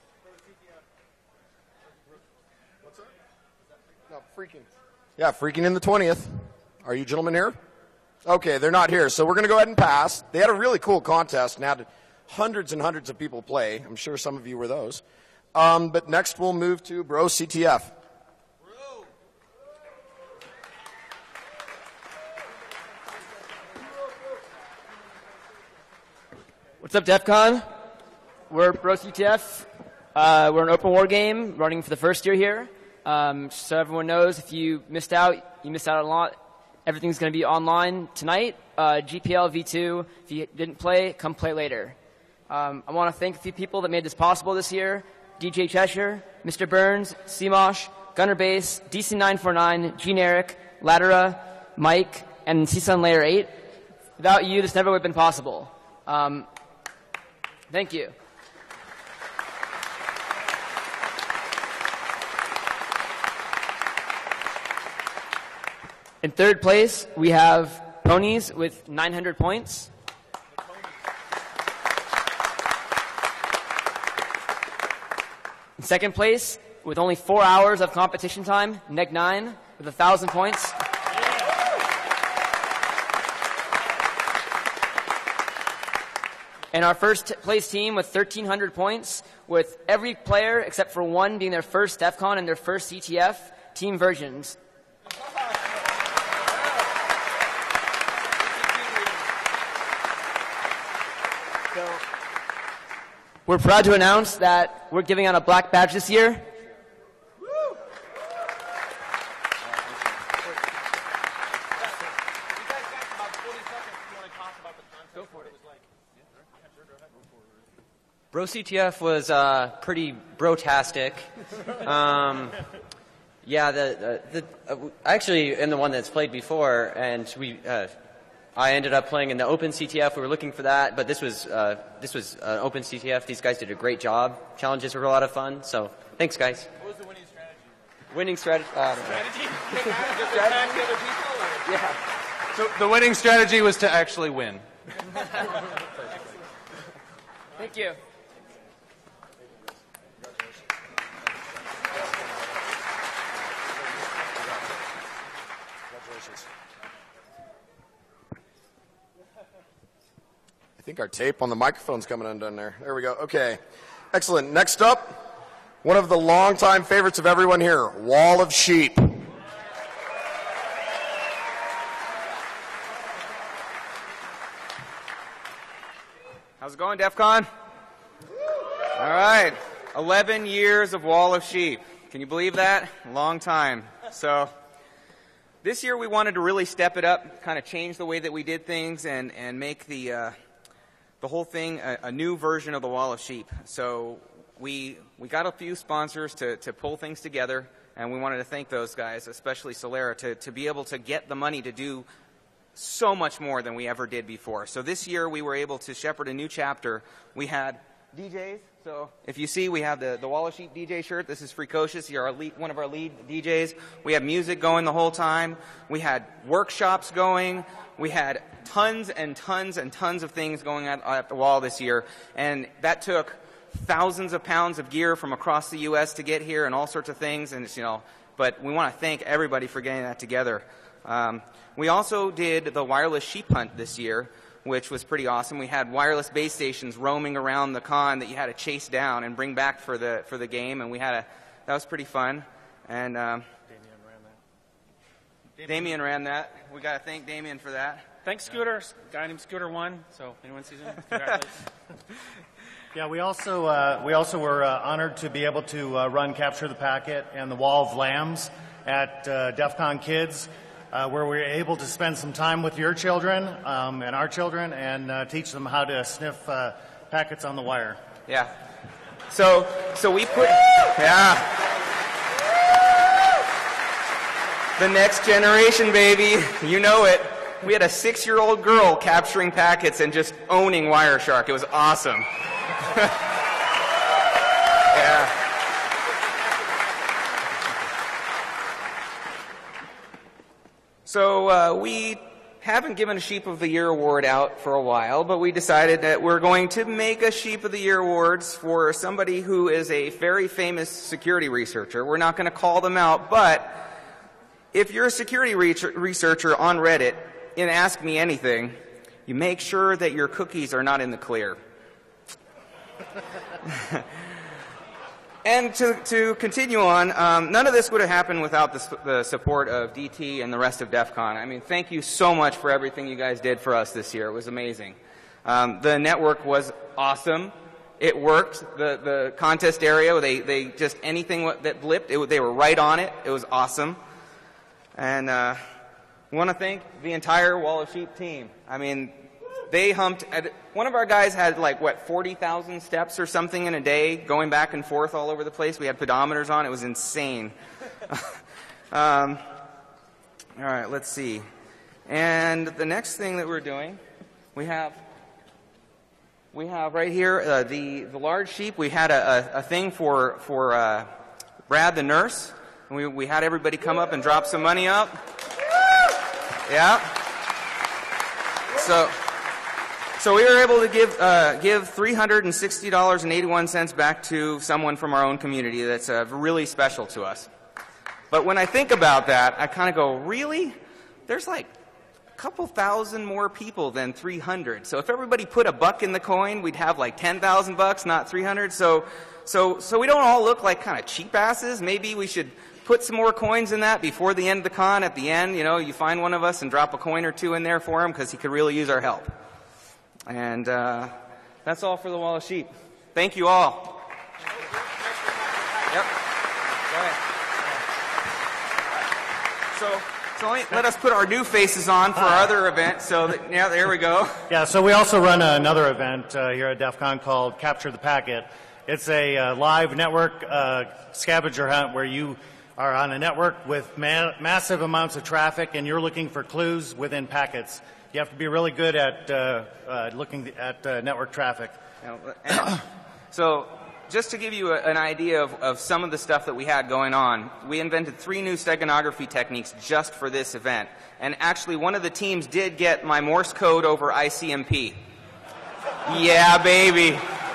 Speaker 5: What's that? No, Freaking. Yeah, Freaking in the twentieth. Are you gentlemen here? Okay, they're not here, so we're going to go ahead and pass. They had a really cool contest and had hundreds and hundreds of people play. I'm sure some of you were those. Um, but next we'll move to Bro C T F.
Speaker 16: What's up, DEF CON? We're Bro C T F. Uh, we're an open war game running for the first year here. Um, so everyone knows if you missed out, you missed out on a lot. Everything's going to be online tonight. Uh, G P L V two, if you didn't play, come play later. Um, I want to thank a few people that made this possible this year. D J Cheshire, Mister Burns, C-Mosh, Gunner Base, D C nine forty-nine, Generic, Latera, Mike, and C-Sun Layer eight. Without you, this never would have been possible. Um, thank you. In third place, we have Ponies with nine hundred points. In second place, with only four hours of competition time, Neg nine with one thousand points. And our first place team with thirteen hundred points, with every player except for one being their first DEF CON and their first C T F, Team Versions. We're proud to announce that we're giving out a black badge this year.
Speaker 17: Bro C T F was uh, pretty brotastic. Um, yeah, the, the, the uh, I actually am the one that's played before, and we. Uh, I ended up playing in the open C T F. We were looking for that, but this was uh, this was an open C T F. These guys did a great job. Challenges were a lot of fun. So thanks, guys.
Speaker 15: What was the winning strategy?
Speaker 17: Winning strategy. Uh,
Speaker 15: strategy? Just attack the other people? Or? Yeah. So the winning strategy was to actually win.
Speaker 16: Thank you.
Speaker 5: I think our tape on the microphone's coming undone there. There we go. Okay. Excellent. Next up, one of the longtime favorites of everyone here, Wall of Sheep.
Speaker 18: How's it going, DEF CON? All right. eleven years of Wall of Sheep. Can you believe that? Long time. So this year we wanted to really step it up, kind of change the way that we did things and, and make the... Uh, the whole thing a, a new version of the Wall of Sheep. So we we got a few sponsors to, to pull things together, and we wanted to thank those guys, especially Solera, to, to be able to get the money to do so much more than we ever did before. So this year we were able to shepherd a new chapter. We had D Js. So if you see, we have the, the Wall of Sheep D J shirt. This is Freakocious. You're our lead, one of our lead D Js. We had music going the whole time. We had workshops going. We had tons and tons and tons of things going at, at the wall this year. And that took thousands of pounds of gear from across the U S to get here and all sorts of things. And it's, you know, but we want to thank everybody for getting that together. Um, we also did the wireless sheep hunt this year, which was pretty awesome. We had wireless base stations roaming around the con that you had to chase down and bring back for the for the game, and we had a that was pretty fun. And um, Damien ran that. Damien ran that. We got to thank Damien for that.
Speaker 9: Thanks, Scooter. A guy named Scooter won. So anyone sees him, congratulations.
Speaker 19: Yeah, we also uh, we also were uh, honored to be able to uh, run Capture the Packet and the Wall of Lambs at uh, DEF CON Kids. Uh, where we were able to spend some time with your children um, and our children and uh, teach them how to sniff uh, packets on the wire.
Speaker 18: Yeah. So, so we put, yeah. The next generation, baby. You know it. We had a six-year-old girl capturing packets and just owning Wireshark. It was awesome. Yeah. So uh, we haven't given a Sheep of the Year award out for a while, but we decided that we're going to make a Sheep of the Year awards for somebody who is a very famous security researcher. We're not going to call them out, but if you're a security re- researcher on Reddit and Ask Me Anything, you make sure that your cookies are not in the clear. And to, to continue on, um, none of this would have happened without the, the support of D T and the rest of DEF CON. I mean, thank you so much for everything you guys did for us this year. It was amazing. Um, the network was awesome. It worked. The, the contest area, they, they just, anything that blipped, it, they were right on it. It was awesome. And uh, I want to thank the entire Wall of Sheep team. I mean, they humped, one of our guys had like, what, forty thousand steps or something in a day, going back and forth all over the place. We had pedometers on. It was insane. um, all right, let's see. And the next thing that we're doing, we have, we have right here uh, the, the large sheep. We had a, a, a thing for, for uh, Brad the nurse. And we, we had everybody come up and drop some money up. Yeah. So... So we were able to give uh, give three hundred sixty dollars and eighty-one cents back to someone from our own community that's uh, really special to us. But when I think about that, I kind of go, really? There's like a couple thousand more people than three hundred. So if everybody put a buck in the coin, we'd have like ten thousand bucks, not three hundred. So so so we don't all look like kind of cheap asses. Maybe we should put some more coins in that before the end of the con. At the end, you know, you find one of us and drop a coin or two in there for him because he could really use our help. And uh, that's all for the Wall of Sheep. Thank you all. Yep. Go ahead. So, so let, let us put our new faces on for our other event. So, that, yeah, there we go.
Speaker 19: Yeah, so we also run another event uh, here at DEF CON called Capture the Packet. It's a uh, live network uh, scavenger hunt where you are on a network with ma- massive amounts of traffic and you're looking for clues within packets. You have to be really good at uh, uh, looking at uh, network traffic.
Speaker 18: And so just to give you a, an idea of, of some of the stuff that we had going on, we invented three new steganography techniques just for this event. And actually one of the teams did get my Morse code over I C M P. Yeah, baby.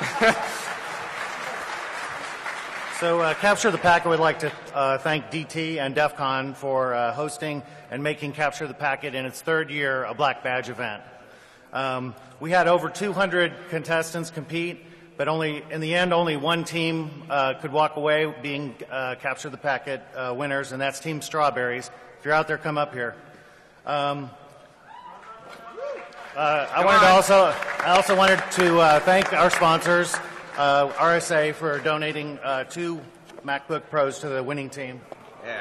Speaker 19: So uh, Capture the Packet would like to uh, thank D T and DEF CON for uh, hosting and making Capture the Packet in its third year a black badge event. Um, we had over two hundred contestants compete, but only in the end only one team uh, could walk away being uh, Capture the Packet uh, winners, and that's Team Strawberries. If you're out there, come up here. Um, uh, I wanted to also I also wanted to uh, thank our sponsors. Uh, R S A for donating uh, two MacBook Pros to the winning team.
Speaker 18: Yeah.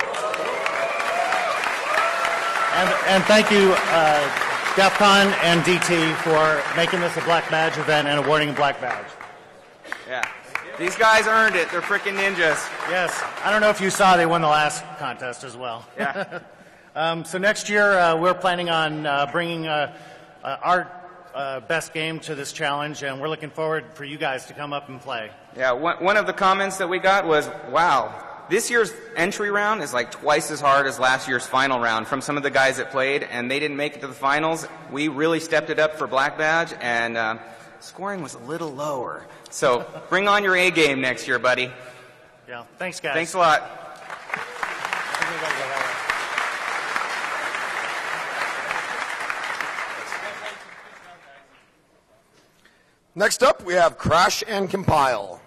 Speaker 19: And, and thank you, uh, DEF CON and D T for making this a black badge event and awarding a black badge.
Speaker 18: Yeah. These guys earned it. They're freaking ninjas.
Speaker 19: Yes. I don't know if you saw, they won the last contest as well.
Speaker 18: Yeah.
Speaker 19: um, so next year, uh, we're planning on uh, bringing uh, uh, our uh, best game to this challenge, and we're looking forward for you guys to come up and play.
Speaker 18: Yeah, one, one of the comments that we got was, wow, this year's entry round is like twice as hard as last year's final round from some of the guys that played, and they didn't make it to the finals. We really stepped it up for Black Badge, and uh, scoring was a little lower. So bring on your A game next year, buddy.
Speaker 19: Yeah, thanks, guys.
Speaker 18: Thanks a lot.
Speaker 5: Next up, we have Crash and Compile.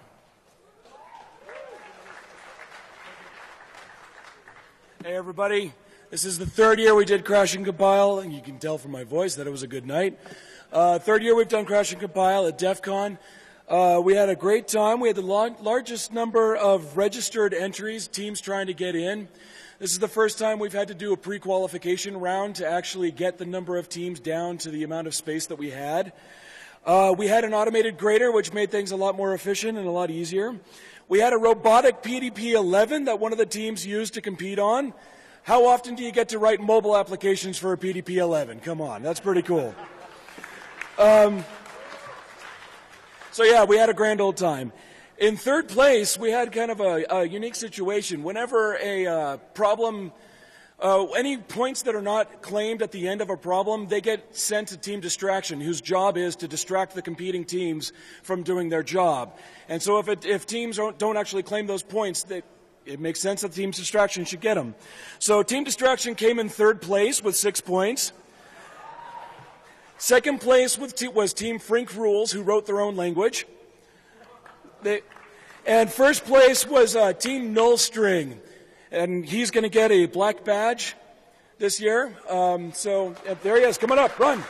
Speaker 20: Hey, everybody. This is the third year we did Crash and Compile. You can tell from my voice that it was a good night. Uh, third year we've done Crash and Compile at DEF CON. Uh, we had a great time. We had the lo- largest number of registered entries, teams trying to get in. This is the first time we've had to do a pre-qualification round to actually get the number of teams down to the amount of space that we had. Uh, we had an automated grader, which made things a lot more efficient and a lot easier. We had a robotic P D P eleven that one of the teams used to compete on. How often do you get to write mobile applications for a P D P eleven? Come on, that's pretty cool. Um, so yeah, we had a grand old time. In third place, we had kind of a, a unique situation. Whenever a uh, problem, uh, any points that are not claimed at the end of a problem, they get sent to Team Distraction, whose job is to distract the competing teams from doing their job. And so if, it, if teams don't, don't actually claim those points, they, it makes sense that Team Distraction should get them. So Team Distraction came in third place with six points. Second place with te- was Team Frink Rules, who wrote their own language. They, and first place was uh, Team Null String, and he's going to get a black badge this year. Um, so uh, there he is. Come on up, run.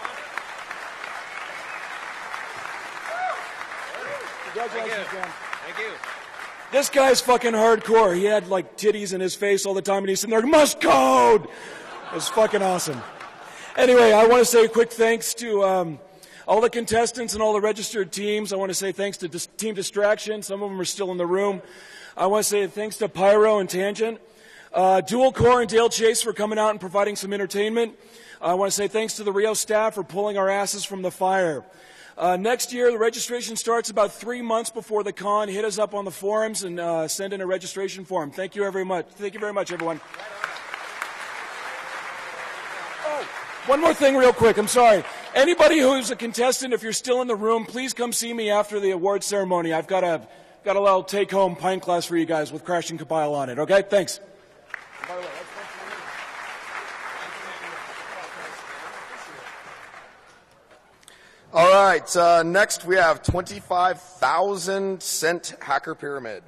Speaker 20: Congratulations,
Speaker 18: Thank you.
Speaker 20: John.
Speaker 18: Thank you.
Speaker 20: This guy's fucking hardcore. He had like titties in his face all the time, and he's sitting there, must code. It was fucking awesome. Anyway, I want to say a quick thanks to um, all the contestants and all the registered teams. I want to say thanks to Dis- Team Distraction. Some of them are still in the room. I want to say thanks to Pyro and Tangent. Uh, Dual Core and Dale Chase for coming out and providing some entertainment. I want to say thanks to the Rio staff for pulling our asses from the fire. Uh, next year, the registration starts about three months before the con. Hit us up on the forums and uh, send in a registration form. Thank you very much. Thank you very much, everyone. One more thing real quick, I'm sorry. Anybody who's a contestant, if you're still in the room, please come see me after the award ceremony. I've got a, got a little take-home pint glass for you guys with Crash and Compile on it, okay? Thanks.
Speaker 5: All right, uh, next we have twenty-five thousand cent Hacker Pyramid.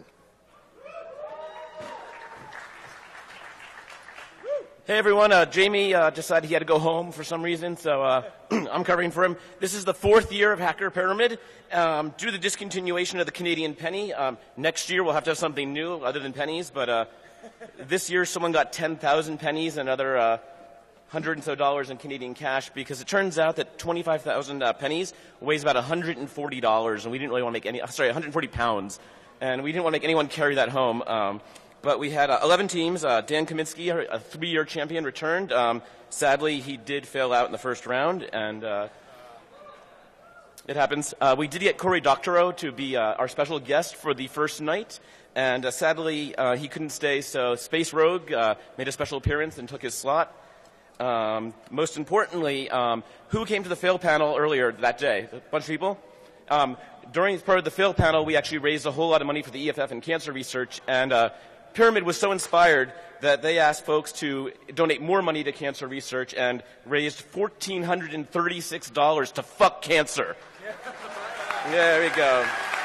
Speaker 21: Hey everyone, uh, Jamie uh, decided he had to go home for some reason, so uh, I'm covering for him. This is the fourth year of Hacker Pyramid. Um, due to the discontinuation of the Canadian penny, um, next year we'll have to have something new other than pennies, but uh, this year someone got ten thousand pennies and another uh, one hundred and so dollars in Canadian cash, because it turns out that twenty-five thousand uh, pennies weighs about one hundred forty dollars, and we didn't really want to make any, sorry, one hundred forty pounds, and we didn't want to make anyone carry that home. Um, But we had uh, eleven teams. Uh, Dan Kaminsky, a three-year champion, returned. Um, sadly, he did fail out in the first round, and uh, it happens. Uh, we did get Cory Doctorow to be uh, our special guest for the first night, and uh, sadly, uh, he couldn't stay, so Space Rogue uh, made a special appearance and took his slot. Um, most importantly, um, who came to the fail panel earlier that day? A bunch of people? Um, during part of the fail panel, we actually raised a whole lot of money for the E F F and cancer research, and uh, Pyramid was so inspired that they asked folks to donate more money to cancer research and raised one thousand four hundred thirty-six dollars to fuck cancer. Yeah, there we go.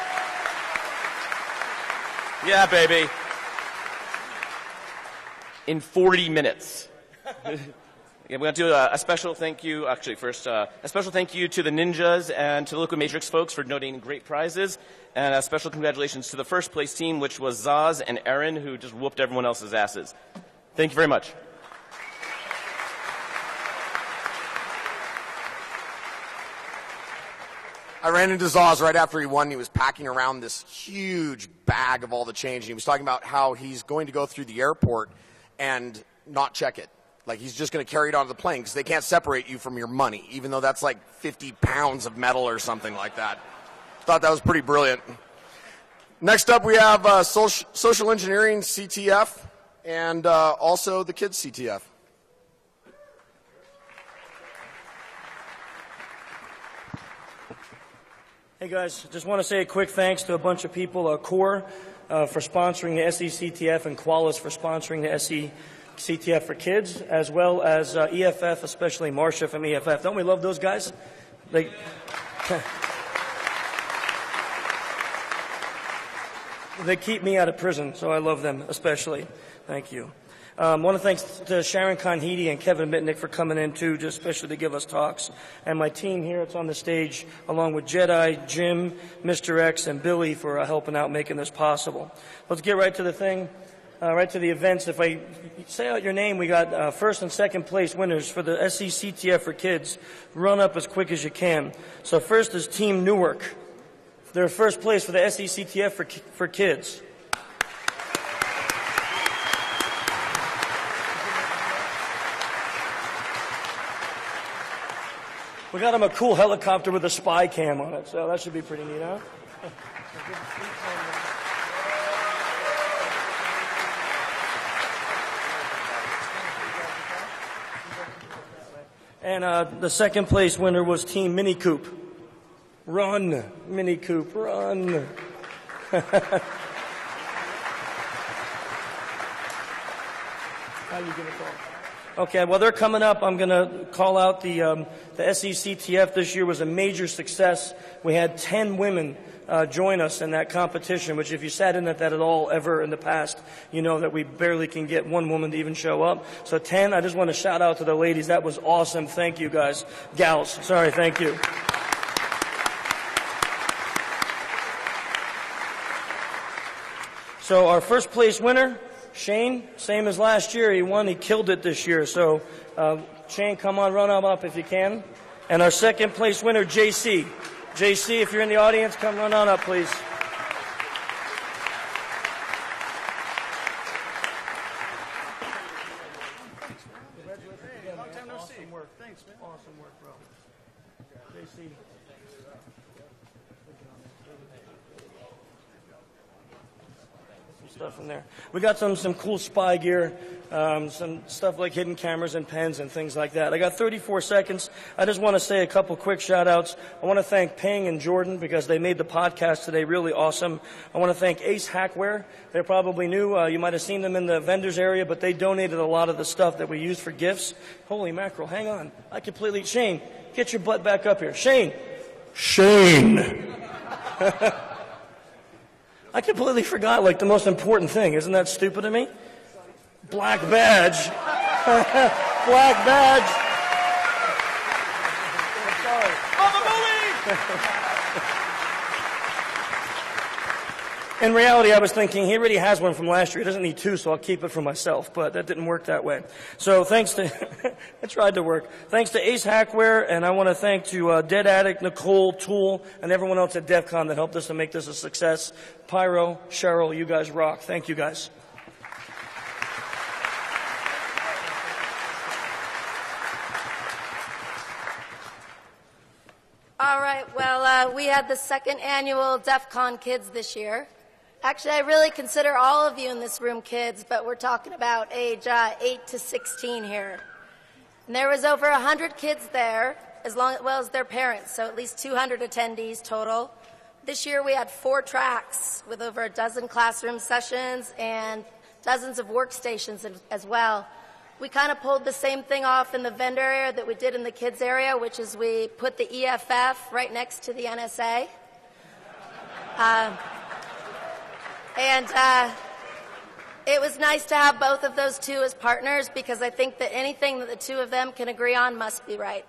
Speaker 21: Yeah, baby. In forty minutes. Yeah, we're going to do a, a special thank you, actually first, uh, a special thank you to the Ninjas and to the Local Matrix folks for donating great prizes, and a special congratulations to the first place team, which was Zaz and Aaron, who just whooped everyone else's asses. Thank you very much.
Speaker 5: I ran into Zaz right after he won. He was packing around this huge bag of all the change. And he was talking about how he's going to go through the airport and not check it. Like, he's just going to carry it onto the plane because they can't separate you from your money, even though that's like fifty pounds of metal or something like that. Thought that was pretty brilliant. Next up, we have uh, social, social Engineering C T F and uh, also the Kids C T F.
Speaker 2: Hey guys, just want to say a quick thanks to a bunch of people, uh, Core uh, for sponsoring the S E C T F and Qualis for sponsoring the S E C T F for Kids, as well as uh, E F F, especially Marcia from E F F. Don't we love those guys? They, they keep me out of prison, so I love them especially. Thank you. I um, want to thank to Sharon Conhedy and Kevin Mitnick for coming in too, just especially to give us talks. And my team here that's on the stage, along with Jedi, Jim, Mister X, and Billy for uh, helping out making this possible. Let's get right to the thing, uh, right to the events. If I say out your name, we got uh, first and second place winners for the S E C T F for Kids. Run up as quick as you can. So first is Team Newark. They're first place for the S E C T F for, for Kids. We got him a cool helicopter with a spy cam on it, so that should be pretty neat, huh? And uh, the second place winner was Team Mini Coupe. Run, Mini Coupe, run. How you gonna call? Okay, well, they're coming up. I'm going to call out the, um, the S E C T F this year was a major success. We had ten women uh, join us in that competition, which if you sat in at that at all ever in the past, you know that we barely can get one woman to even show up. So ten, I just want to shout out to the ladies. That was awesome. Thank you, guys. Gals, sorry, thank you. So our first place winner, Shane, same as last year. He won. He killed it this year. So, uh, Shane, come on, run on up if you can. And our second place winner, J C. J C, if you're in the audience, come run on up, please. Awesome work. Thanks, man. Awesome work, bro. J C. Stuff in there. We got some some cool spy gear, um, some stuff like hidden cameras and pens and things like that. I got thirty-four seconds. I just want to say a couple quick shout outs. I want to thank Ping and Jordan because they made the podcast today really awesome. I want to thank Ace Hackware. They're probably new. Uh, you might have seen them in the vendors area, but they donated a lot of the stuff that we use for gifts. Holy mackerel, hang on. I completely, Shane, get your butt back up here. Shane. Shane. I completely forgot, like, the most important thing. Isn't that stupid of me? Black badge. Black badge. In reality, I was thinking he already has one from last year. He doesn't need two, so I'll keep it for myself. But that didn't work that way. So thanks to, I tried to work. Thanks to Ace Hackware, and I want to thank to uh, Dead Addict, Nicole, Tool, and everyone else at DEF CON that helped us to make this a success. Pyro, Cheryl, you guys rock. Thank you, guys.
Speaker 22: All right, well, uh, we had the second annual DEF CON Kids this year. Actually, I really consider all of you in this room kids, but we're talking about age uh, eight to sixteen here. And there was over one hundred kids there, as long, well as their parents, so at least two hundred attendees total. This year we had four tracks with over a dozen classroom sessions and dozens of workstations as well. We kind of pulled the same thing off in the vendor area that we did in the kids area, which is we put the E F F right next to the N S A. Uh, and uh, it was nice to have both of those two as partners because I think that anything that the two of them can agree on must be right.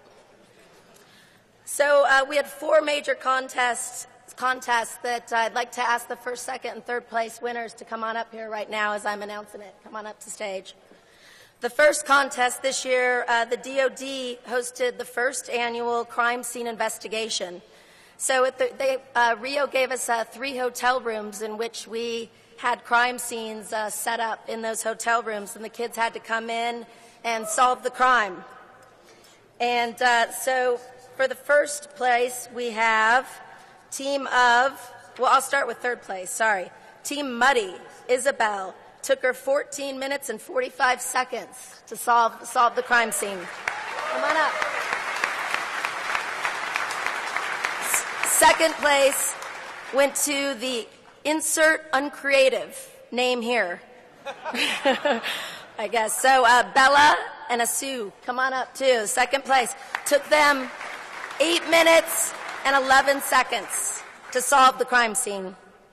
Speaker 22: So uh, we had four major contests, contests that I'd like to ask the first, second, and third place winners to come on up here right now as I'm announcing it. Come on up to stage. The first contest this year, uh, the D O D hosted the first annual crime scene investigation. So at the, they, uh, Rio gave us uh, three hotel rooms in which we had crime scenes uh, set up in those hotel rooms, and the kids had to come in and solve the crime. And uh, so for the first place, we have team of, well, I'll start with third place, sorry. Team Muddy, Isabel, took her fourteen minutes and forty-five seconds to solve, solve the crime scene. Come on up. S- second place went to the insert uncreative name here. I guess. So uh, Bella and Asu, come on up too. Second place. Took them eight minutes and eleven seconds to solve the crime scene.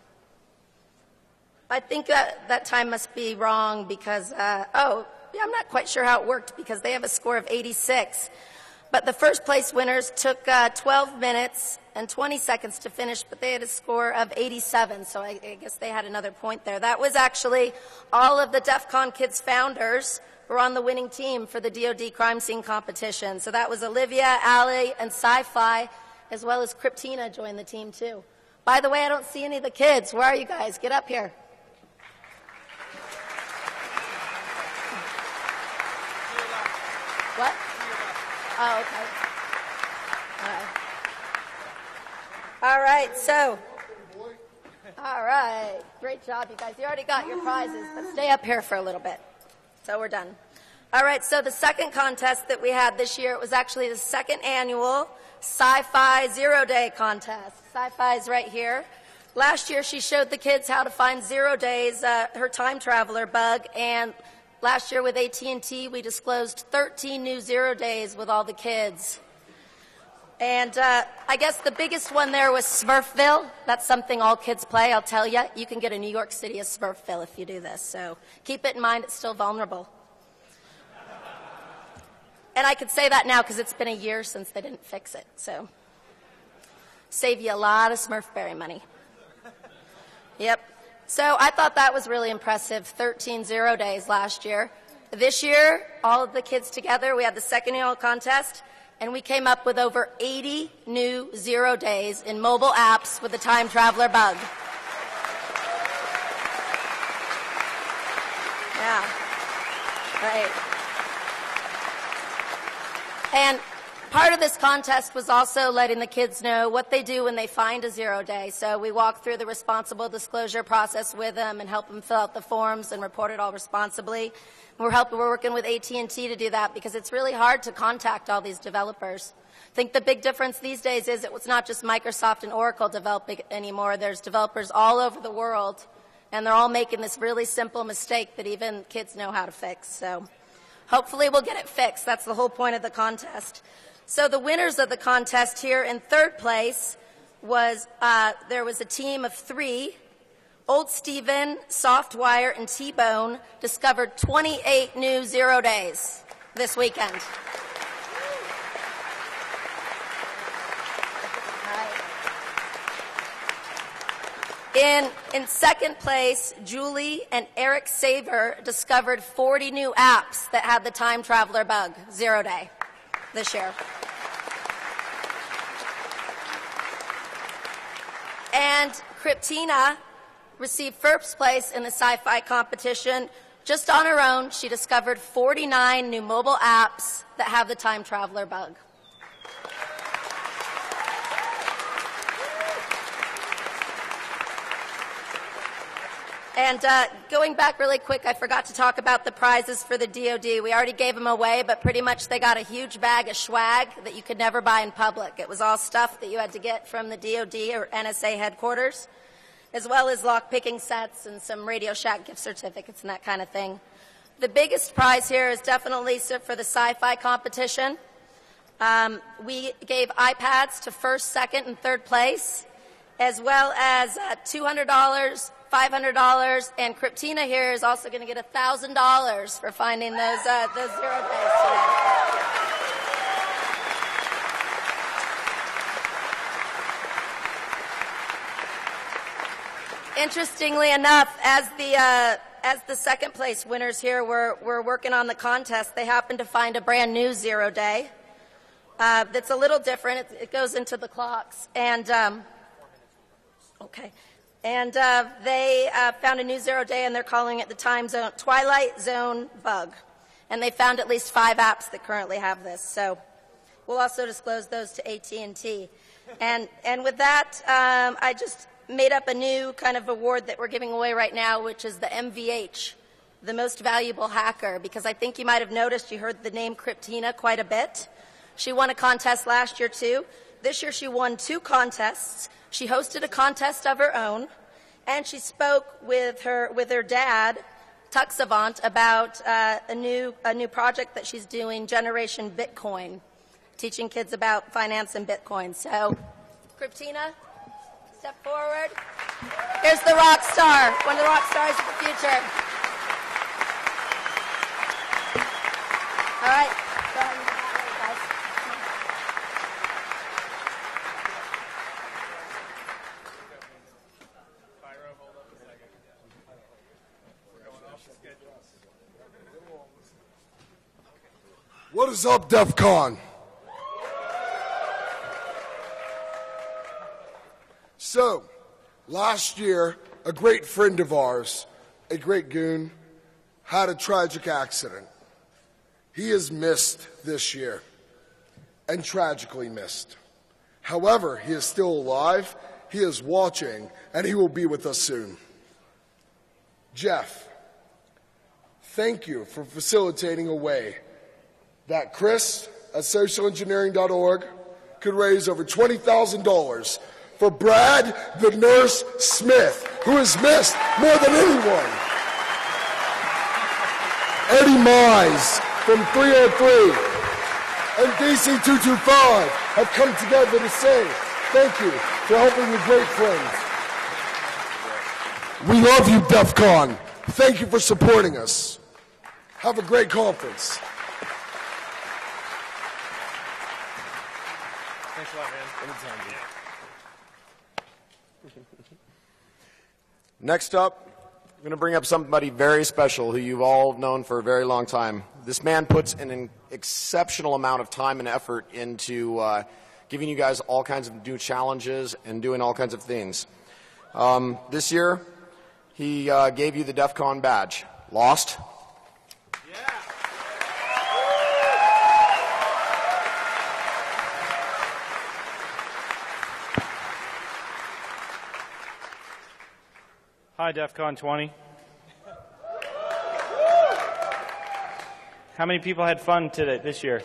Speaker 22: I think that, that time must be wrong because, uh, oh, yeah, I'm not quite sure how it worked because they have a score of eighty-six. But the first place winners took uh, twelve minutes and twenty seconds to finish, but they had a score of eighty-seven, so I, I guess they had another point there. That was actually all of the DEF CON Kids founders were on the winning team for the D O D crime scene competition. So that was Olivia, Allie, and Sci-Fi, as well as Kryptina joined the team too. By the way, I don't see any of the kids. Where are you guys? Get up here. What? Oh, okay. All right. All right, so. All right. Great job, you guys. You already got your prizes, but stay up here for a little bit. So we're done. All right, so the second contest that we had this year, it was actually the second annual Sci-Fi Zero Day contest. Sci-Fi is right here. Last year, she showed the kids how to find zero days, uh, her time traveler bug, and last year with A T and T, we disclosed thirteen new zero days with all the kids. And uh, I guess the biggest one there was Smurfville. That's something all kids play, I'll tell you. You can get a New York City as Smurfville if you do this. So keep it in mind, it's still vulnerable. And I could say that now because it's been a year since they didn't fix it. So save you a lot of Smurfberry money. Yep. So I thought that was really impressive, thirteen zero days last year. This year, all of the kids together, we had the second annual contest, and we came up with over eighty new zero days in mobile apps with the time traveler bug. Yeah. Right. And part of this contest was also letting the kids know what they do when they find a zero day. So we walked through the responsible disclosure process with them and helped them fill out the forms and report it all responsibly. We're helping, we're working with A T and T to do that because it's really hard to contact all these developers. I think the big difference these days is it's not just Microsoft and Oracle developing anymore. There's developers all over the world, and they're all making this really simple mistake that even kids know how to fix. So hopefully we'll get it fixed. That's the whole point of the contest. So the winners of the contest here in third place was, uh, there was a team of three. Old Steven, Softwire, and T-Bone discovered twenty-eight new zero days this weekend. In, in second place, Julie and Eric Saver discovered forty new apps that had the time traveler bug, zero day, this year. And Kryptina received first place in the sci-fi competition. Just on her own, she discovered forty-nine new mobile apps that have the time traveler bug. And uh, going back really quick, I forgot to talk about the prizes for the D O D. We already gave them away, but pretty much they got a huge bag of swag that you could never buy in public. It was all stuff that you had to get from the D O D or N S A headquarters, as well as lock-picking sets and some Radio Shack gift certificates and that kind of thing. The biggest prize here is definitely for the sci-fi competition. Um, we gave iPads to first, second, and third place, as well as uh, two hundred dollars, five hundred dollars, and Kryptina here is also going to get one thousand dollars for finding those, uh, those zero days today. Interestingly enough, as the uh, as the second place winners here were, were working on the contest, they happened to find a brand new zero day. uh, that's a little different. It, it goes into the clocks. And, um, okay. And uh, they uh, found a new zero day, and they're calling it the time zone, Twilight Zone bug. And they found at least five apps that currently have this. So we'll also disclose those to A T and T. And, and with that, um, I just made up a new kind of award that we're giving away right now, which is the M V H, the Most Valuable Hacker, because I think you might have noticed you heard the name Cryptina quite a bit. She won a contest last year, too. This year she won two contests. She hosted a contest of her own, and she spoke with her, with her dad, Tuck Savant, about uh, a, new, a new project that she's doing, Generation Bitcoin, teaching kids about finance and Bitcoin. So, Cryptina, step forward. Here's the rock star, one of the rock stars of the future. All right. Go ahead and get that way, guys.
Speaker 3: What is up, DEF CON? So, last year, a great friend of ours, a great goon, had a tragic accident. He is missed this year, and tragically missed. However, he is still alive, he is watching, and he will be with us soon. Jeff, thank you for facilitating a way that Chris at social engineering dot org could raise over twenty thousand dollars for Brad the Nurse Smith, who is missed more than anyone. Eddie Mize from three oh three and D C two twenty-five have come together to say thank you for helping your great friends. We love you, DEF CON. Thank you for supporting us. Have a great conference.
Speaker 12: Thanks a lot, man. Anytime, dude.
Speaker 5: Next up, I'm going to bring up somebody very special who you've all known for a very long time. This man puts an exceptional amount of time and effort into uh, giving you guys all kinds of new challenges and doing all kinds of things. Um, this year, he uh, gave you the DEF CON badge. Lost?
Speaker 4: Hi, DEF CON twenty. How many people had fun today this year?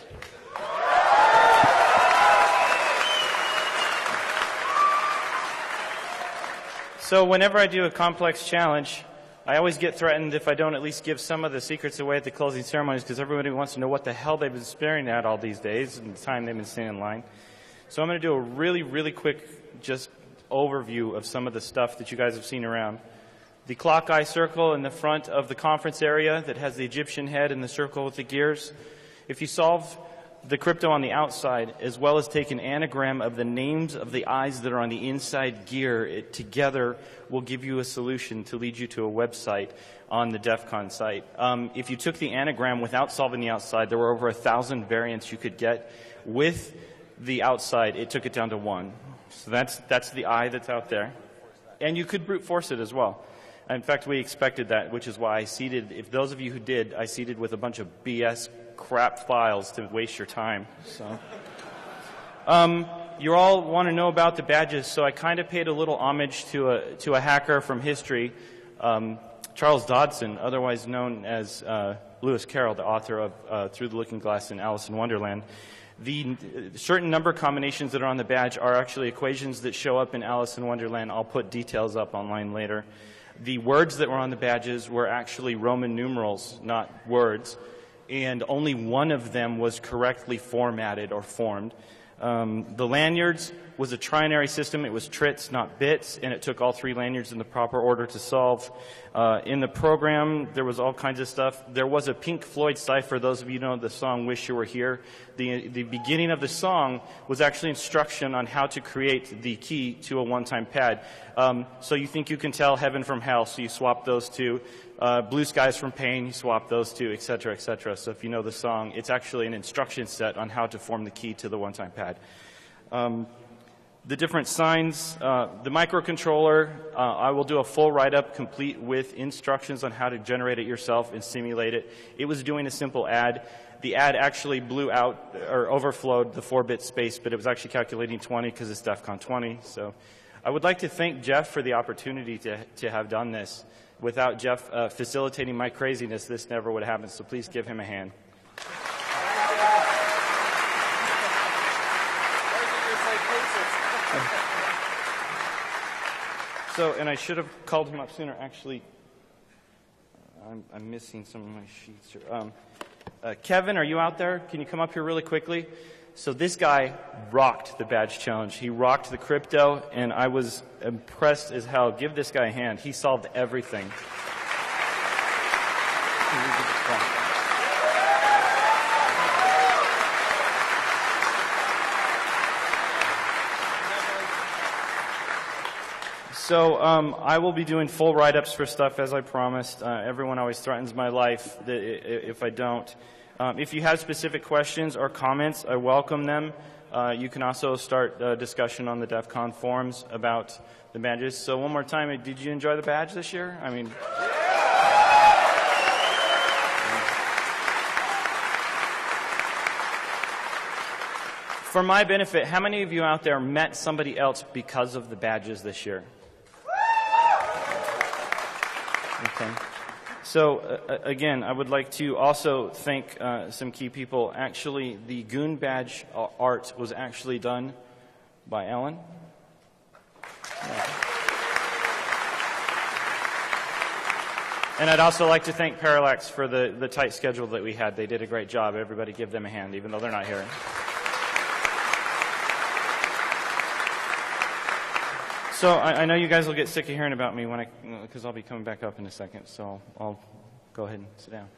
Speaker 4: So whenever I do a complex challenge, I always get threatened if I don't at least give some of the secrets away at the closing ceremonies, because everybody wants to know what the hell they've been staring at all these days and the time they've been standing in line. So I'm going to do a really, really quick just overview of some of the stuff that you guys have seen around. The clock eye circle in the front of the conference area that has the Egyptian head and the circle with the gears. If you solve the crypto on the outside, as well as take an anagram of the names of the eyes that are on the inside gear, it together will give you a solution to lead you to a website on the DEF CON site. Um, if you took the anagram without solving the outside, there were over a thousand variants you could get. With the outside, it took it down to one. So that's, that's the eye that's out there. And you could brute force it as well. In fact, we expected that, which is why I seeded, if those of you who did, I seeded with a bunch of B S crap files to waste your time. So, um, you all want to know about the badges, so I kind of paid a little homage to a, to a hacker from history, um, Charles Dodson, otherwise known as uh, Lewis Carroll, the author of uh, Through the Looking Glass and Alice in Wonderland. The certain number combinations that are on the badge are actually equations that show up in Alice in Wonderland. I'll put details up online later. The words that were on the badges were actually Roman numerals, not words, and only one of them was correctly formatted or formed. Um, the lanyards was a trinary system. It was trits, not bits, and it took all three lanyards in the proper order to solve. Uh, in the program, there was all kinds of stuff. There was a Pink Floyd cipher. Those of you who know the song Wish You Were Here. The, the beginning of the song was actually instruction on how to create the key to a one-time pad. Um, so you think you can tell heaven from hell, so you swap those two. Uh, Blue Skies from Pain, you swap those two, et cetera, et cetera. So if you know the song, it's actually an instruction set on how to form the key to the one-time pad. Um, the different signs, uh, the microcontroller, uh, I will do a full write-up complete with instructions on how to generate it yourself and simulate it. It was doing a simple add. The add actually blew out or overflowed the four bit space, but it was actually calculating twenty because it's DEF CON twenty. So I would like to thank Jeff for the opportunity to, to have done this. Without Jeff uh, facilitating my craziness, this never would happen, so please give him a hand. So, and I should have called him up sooner. Actually, I'm, I'm missing some of my sheets here. Um, uh, Kevin, are you out there? Can you come up here really quickly? So this guy rocked the badge challenge. He rocked the crypto, and I was impressed as hell. Give this guy a hand. He solved everything. So um, I will be doing full write-ups for stuff as I promised. Uh, everyone always threatens my life that if I don't. Um, if you have specific questions or comments, I welcome them. Uh, you can also start a discussion on the DEF CON forums about the badges. So one more time, did you enjoy the badge this year? I mean, for my benefit, how many of you out there met somebody else because of the badges this year? Okay. So, uh, again, I would like to also thank uh, some key people. Actually, the Goon Badge art was actually done by Ellen. Yeah. And I'd also like to thank Parallax for the, the tight schedule that we had. They did a great job. Everybody give them a hand, even though they're not here. So I, I know you guys will get sick of hearing about me when I, because I'll be coming back up in a second. So I'll go ahead and sit down.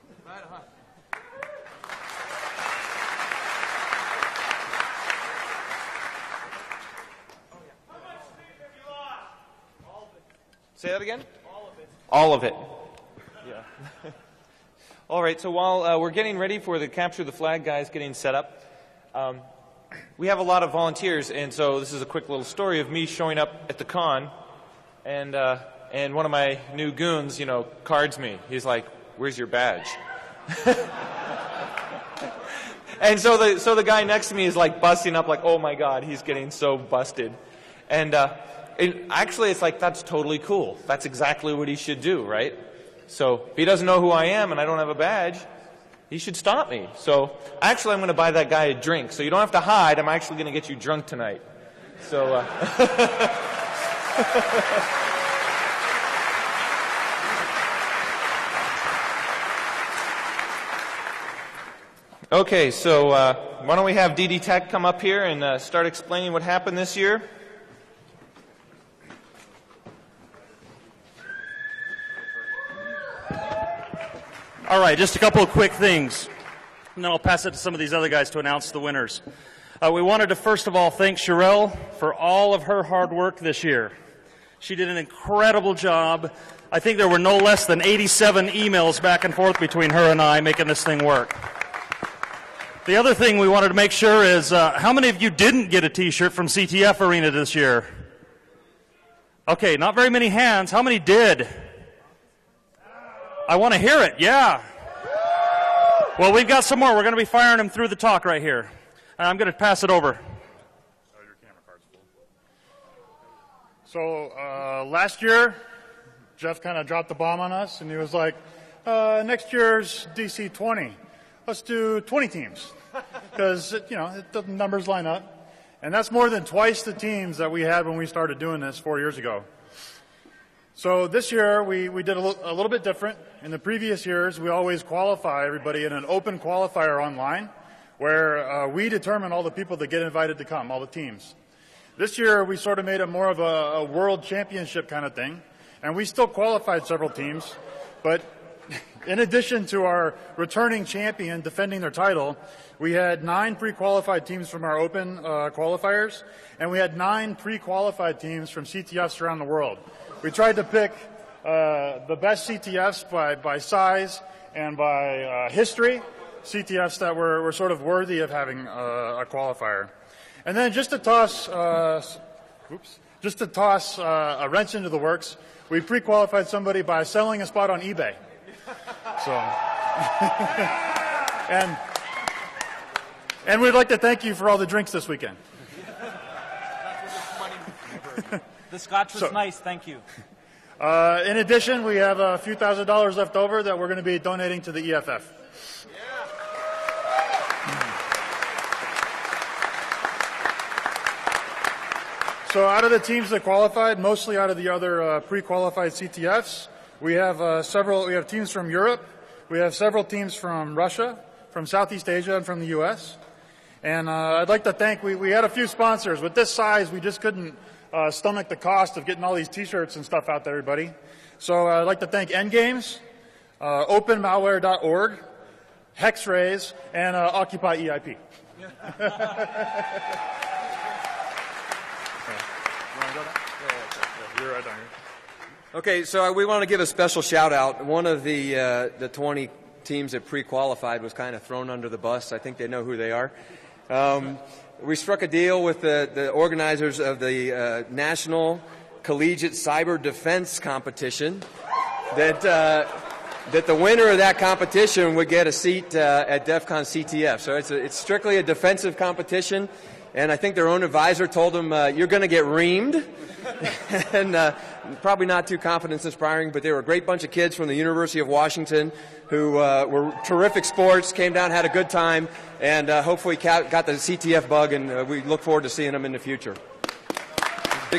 Speaker 1: Say that again?
Speaker 21: All of it.
Speaker 1: All of it. Yeah. All right. So while uh, we're getting ready for the capture the flag guys getting set up. Um, We have a lot of volunteers, and so this is a quick little story of me showing up at the con, and uh, and one of my new goons, you know, cards me. He's like, "Where's your badge?" And so the so the guy next to me is like busting up, like, "Oh my God, he's getting so busted," and uh, it, actually, it's like that's totally cool. That's exactly what he should do, right? So if he doesn't know who I am and I don't have a badge, he should stop me. So actually, I'm going to buy that guy a drink. So you don't have to hide. I'm actually going to get you drunk tonight. So. Uh, okay, so uh, why don't we have D D Tech come up here and uh, start explaining what happened this year?
Speaker 6: All right, just a couple of quick things, and then I'll pass it to some of these other guys to announce the winners. Uh, we wanted to first of all thank Sherelle for all of her hard work this year. She did an incredible job. I think there were no less than eighty-seven emails back and forth between her and I making this thing work. The other thing we wanted to make sure is, uh, how many of you didn't get a T-shirt from C T F Arena this year? Okay, not very many hands. How many did? I want to hear it, yeah. Well, we've got some more. We're going to be firing them through the talk right here. And I'm going to pass it over.
Speaker 7: So uh, last year, Jeff kind of dropped the bomb on us, and he was like, uh, next year's D C twenty. Let's do twenty teams, because, you know, it, the numbers line up. And that's more than twice the teams that we had when we started doing this four years ago. So this year, we, we did a, l- a little bit different. In the previous years, we always qualify everybody in an open qualifier online, where uh, we determine all the people that get invited to come, all the teams. This year, we sort of made it more of a, a world championship kind of thing, and we still qualified several teams, but in addition to our returning champion defending their title, we had nine pre-qualified teams from our open uh, qualifiers, and we had nine pre-qualified teams from C T Fs around the world. We tried to pick uh, the best C T Fs by, by size and by uh, history, C T Fs that were, were sort of worthy of having uh, a qualifier. And then just to toss, uh, oops, just to toss uh, a wrench into the works, we pre-qualified somebody by selling a spot on eBay. So, and and we'd like to thank you for all the drinks this weekend.
Speaker 8: The scotch was
Speaker 7: So-
Speaker 8: nice, thank you.
Speaker 7: Uh, in addition, we have a few thousand dollars left over that we're going to be donating to the E F F. So out of the teams that qualified, mostly out of the other uh, pre-qualified C T Fs, we have uh, several. We have teams from Europe. We have several teams from Russia, from Southeast Asia, and from the U S. And uh, I'd like to thank. We, we had a few sponsors. With this size, we just couldn't uh, stomach the cost of getting all these T-shirts and stuff out to everybody. So uh, I'd like to thank Endgames, uh, Open Malware dot org, Hexrays, and uh, Occupy E I P.
Speaker 11: Okay, so we want to give a special shout out. One of the uh, the twenty teams that pre-qualified was kind of thrown under the bus. I think they know who they are. Um, we struck a deal with the, the organizers of the uh, National Collegiate Cyber Defense Competition that uh, that the winner of that competition would get a seat uh, at DEF CON C T F. So it's a, it's strictly a defensive competition, and I think their own advisor told them, uh, "You're going to get reamed." and uh, probably not too confidence-inspiring, but they were a great bunch of kids from the University of Washington who uh, were terrific sports, came down, had a good time, and uh, hopefully ca- got the C T F bug, and uh, we look forward to seeing them in the future. Big-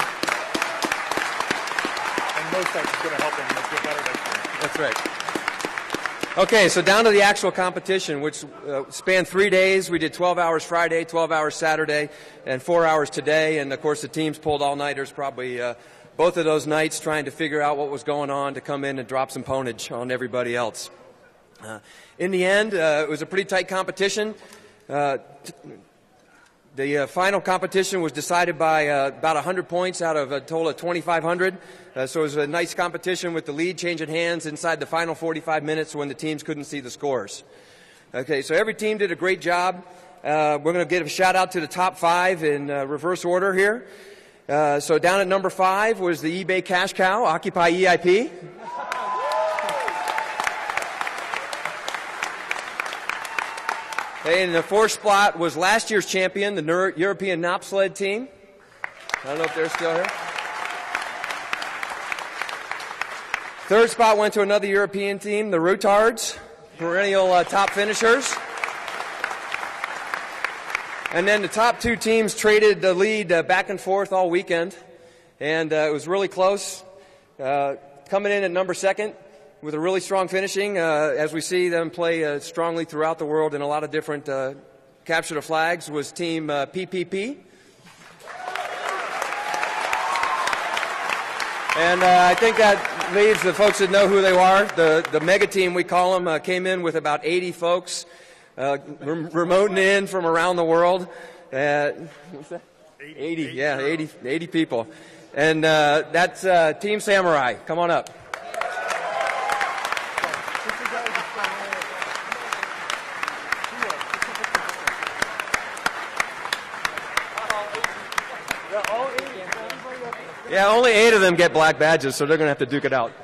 Speaker 7: And MoSec is going to help them make it better next year.
Speaker 11: That's right. Okay, so down to the actual competition, which uh, spanned three days. We did twelve hours Friday, twelve hours Saturday, and four hours today. And, of course, the teams pulled all-nighters probably uh, both of those nights trying to figure out what was going on to come in and drop some ponage on everybody else. Uh, in the end, uh, it was a pretty tight competition. Uh, t- The uh, final competition was decided by uh, about one hundred points out of a total of twenty-five hundred. Uh, so it was a nice competition with the lead changing hands inside the final forty-five minutes when the teams couldn't see the scores. Okay, so every team did a great job. Uh, we're going to give a shout out to the top five in uh, reverse order here. Uh, so down at number five was the eBay Cash Cow, Occupy E I P. Okay, and the fourth spot was last year's champion, the Ner- European Knop Sled team. I don't know if they're still here. Third spot went to another European team, the Routards, perennial uh, top finishers. And then the top two teams traded the lead uh, back and forth all weekend, and uh, it was really close. Uh, coming in at number second, with a really strong finishing, uh, as we see them play uh, strongly throughout the world in a lot of different uh, capture the flags, was team uh, P P P. And uh, I think that leaves the folks that know who they are. The, the mega team, we call them, uh, came in with about eighty folks, uh, rem- remoting in from around the world. Uh, what's that? eighty, yeah, eighty, eighty people. And uh, that's uh, Team Samurai. Come on up. Yeah, only eight of them get black badges, so they're going to have to duke it out.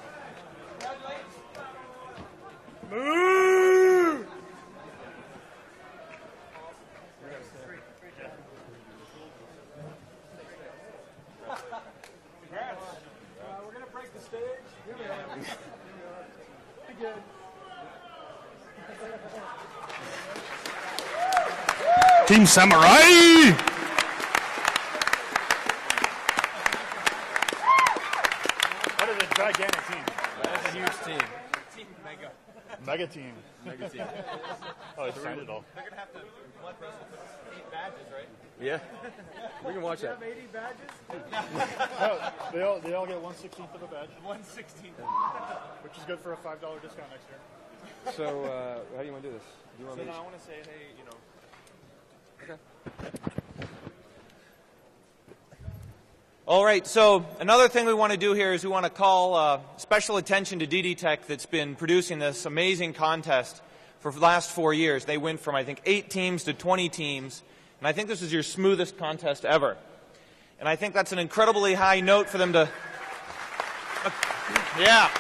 Speaker 6: Team Samurai!
Speaker 7: That is a gigantic team.
Speaker 12: That's a huge team.
Speaker 7: Team Mega. Mega team.
Speaker 12: Mega team.
Speaker 7: Oh, I signed it all.
Speaker 12: They're going to have to blood press eight badges, right?
Speaker 11: Yeah. We can watch
Speaker 12: Do you
Speaker 11: that.
Speaker 12: have eighty badges?
Speaker 7: No, they all, they all get one sixteenth of a badge.
Speaker 12: one sixteenth.
Speaker 7: Which is good for a five dollar discount next year.
Speaker 11: So, uh, how do you want to do this? Do you want
Speaker 12: So
Speaker 11: me
Speaker 12: now
Speaker 11: to-
Speaker 12: I want to say, hey, you know. Okay.
Speaker 1: All right, so another thing we want to do here is we want to call uh, special attention to D D Tech that's been producing this amazing contest for the last four years. They went from, I think, eight teams to twenty teams, and I think this is your smoothest contest ever. And I think that's an incredibly high note for them to... Yeah.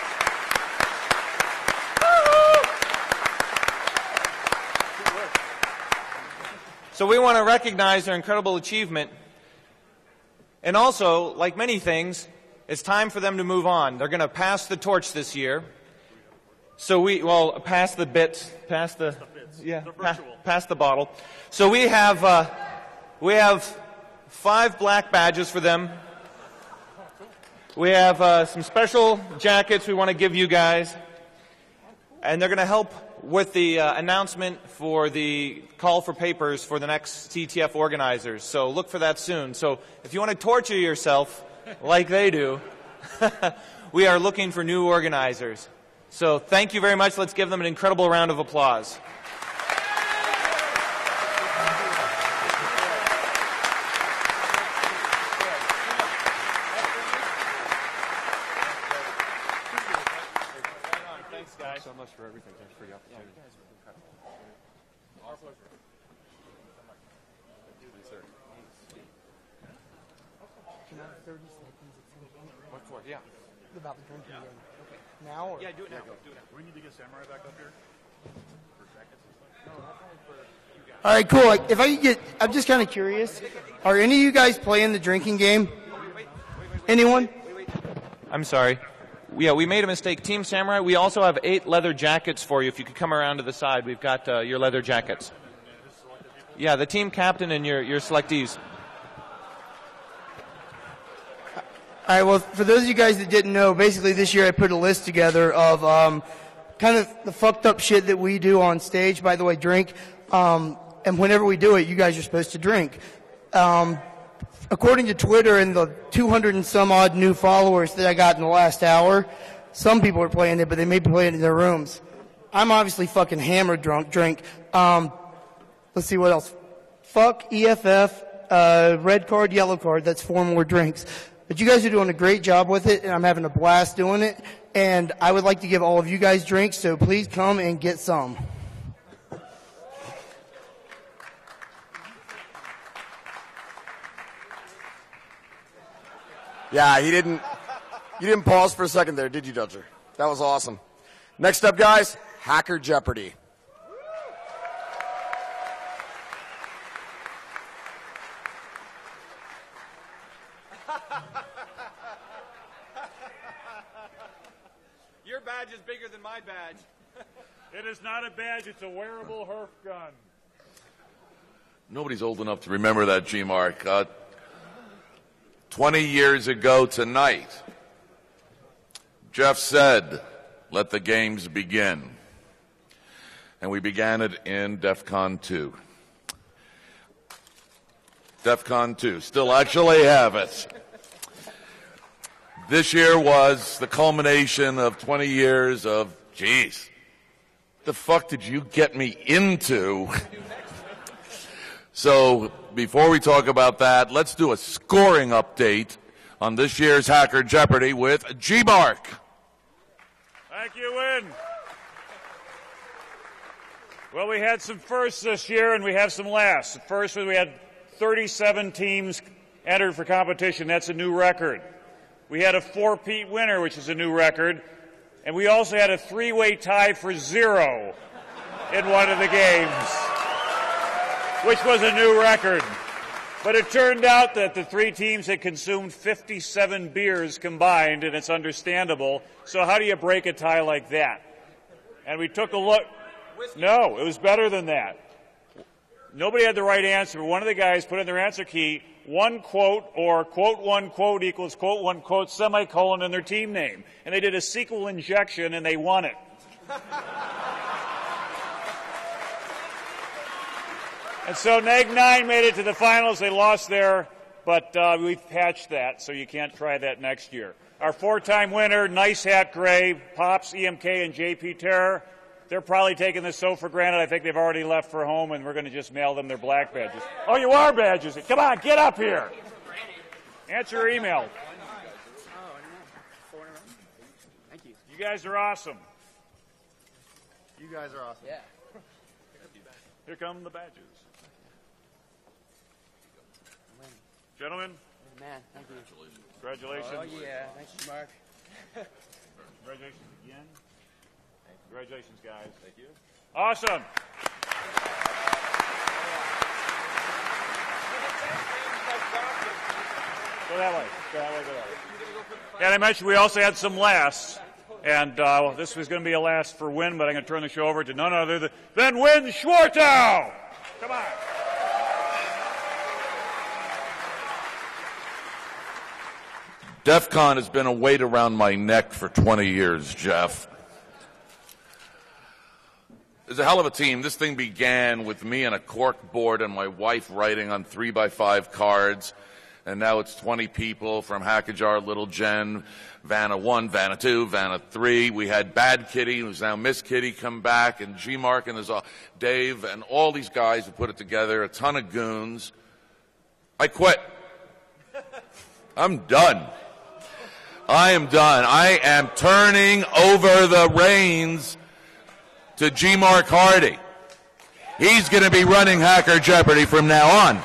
Speaker 1: So we want to recognize their incredible achievement. And also, like many things, it's time for them to move on. They're going to pass the torch this year. So we, well, pass the bits, pass the, yeah, pa pass the bottle. So we have, uh, we have five black badges for them. We have uh, some special jackets we want to give you guys. And they're going to help with the uh, announcement for the call for papers for the next C T F organizers. So look for that soon. So if you want to torture yourself like they do, we are looking for new organizers. So thank you very much. Let's give them an incredible round of applause.
Speaker 11: Thanks, guys. So much for everything. Thanks for the opportunity. Our pleasure.
Speaker 10: Can I have thirty seconds?
Speaker 11: What for? Yeah.
Speaker 10: About the drinking game. Okay. Now or?
Speaker 11: Yeah, do it now.
Speaker 7: Do it now. We need to get Samurai back up here for jackets and stuff.
Speaker 11: No, that's only for you guys.
Speaker 10: All right, cool. Like, if I could get, I'm just kind of curious. Are any of you guys playing the drinking game? Anyone?
Speaker 1: I'm sorry. Yeah, we made a mistake. Team Samurai, we also have eight leather jackets for you. If you could come around to the side, we've got uh, your leather jackets. Yeah, the team captain and your, your selectees.
Speaker 10: All right, well, for those of you guys that didn't know, basically this year I put a list together of um, kind of the fucked up shit that we do on stage. By the way, drink. Um, and whenever we do it, you guys are supposed to drink. Um, according to Twitter and the two hundred and some odd new followers that I got in the last hour, some people are playing it, but they may be playing it in their rooms. I'm obviously fucking hammered drunk. Drink. Um, let's see what else. Fuck E F F, uh, red card, yellow card. That's four more drinks. But you guys are doing a great job with it, and I'm having a blast doing it. And I would like to give all of you guys drinks, so please come and get some.
Speaker 5: Yeah, he didn't. You didn't pause for a second there, did you, Dutcher? That was awesome. Next up, guys, Hacker Jeopardy.
Speaker 1: Your badge is bigger than my badge.
Speaker 13: It is not a badge, it's a wearable Herf gun.
Speaker 23: Nobody's old enough to remember that, G-Mark. Uh, Twenty years ago tonight, Jeff said, let the games begin. And we began it in DEF CON two. DEF CON two, still actually have it. This year was the culmination of twenty years of, geez, the fuck did you get me into? So before we talk about that, let's do a scoring update on this year's Hacker Jeopardy with G-Mark.
Speaker 13: Thank you, Win. Well, we had some firsts this year and we have some lasts. First, we had thirty-seven teams entered for competition. That's a new record. We had a four-peat winner, which is a new record. And we also had a three-way tie for zero in one of the games, which was a new record. But it turned out that the three teams had consumed fifty-seven beers combined, and it's understandable. So how do you break a tie like that? And we took a look. No, it was better than that. Nobody had the right answer. One of the guys put in their answer key, one quote or quote one quote equals quote one quote semicolon in their team name. And they did a sequel injection, and they won it. And so Neg nine made it to the finals. They lost there, but uh, we've patched that, so you can't try that next year. Our four-time winner, Nice Hat Gray, Pops, E M K, and J P Terror, they're probably taking this so for granted. I think they've already left for home, and we're going to just mail them their black badges. Oh, you are badges. Come on, get up here. Answer your email.
Speaker 16: Thank you.
Speaker 13: You guys are awesome.
Speaker 19: You guys are awesome.
Speaker 16: Yeah.
Speaker 13: Here come the badges. Gentlemen.
Speaker 16: Man, thank you.
Speaker 13: Congratulations.
Speaker 16: Oh, yeah. Thank you, Mark.
Speaker 13: Congratulations again. Congratulations, guys. Thank you. Awesome. Go that way. Go that way. Go that way. And I mentioned we also had some lasts. And uh, well, this was going to be a last for Win, but I'm going to turn the show over to none other than Win Schwartow. Come on.
Speaker 23: DEF CON has been a weight around my neck for twenty years, Jeff. It's a hell of a team. This thing began with me and a cork board and my wife writing on three by five cards. And now it's twenty people from Hackajar, Little Jen, Vanna one, Vanna two, Vanna three. We had Bad Kitty, who's now Miss Kitty, come back, and G-Mark, and there's uh, Dave, and all these guys who put it together, a ton of goons. I quit. I'm done. I am done. I am turning over the reins to G-Mark Hardy. He's going to be running Hacker Jeopardy from now on.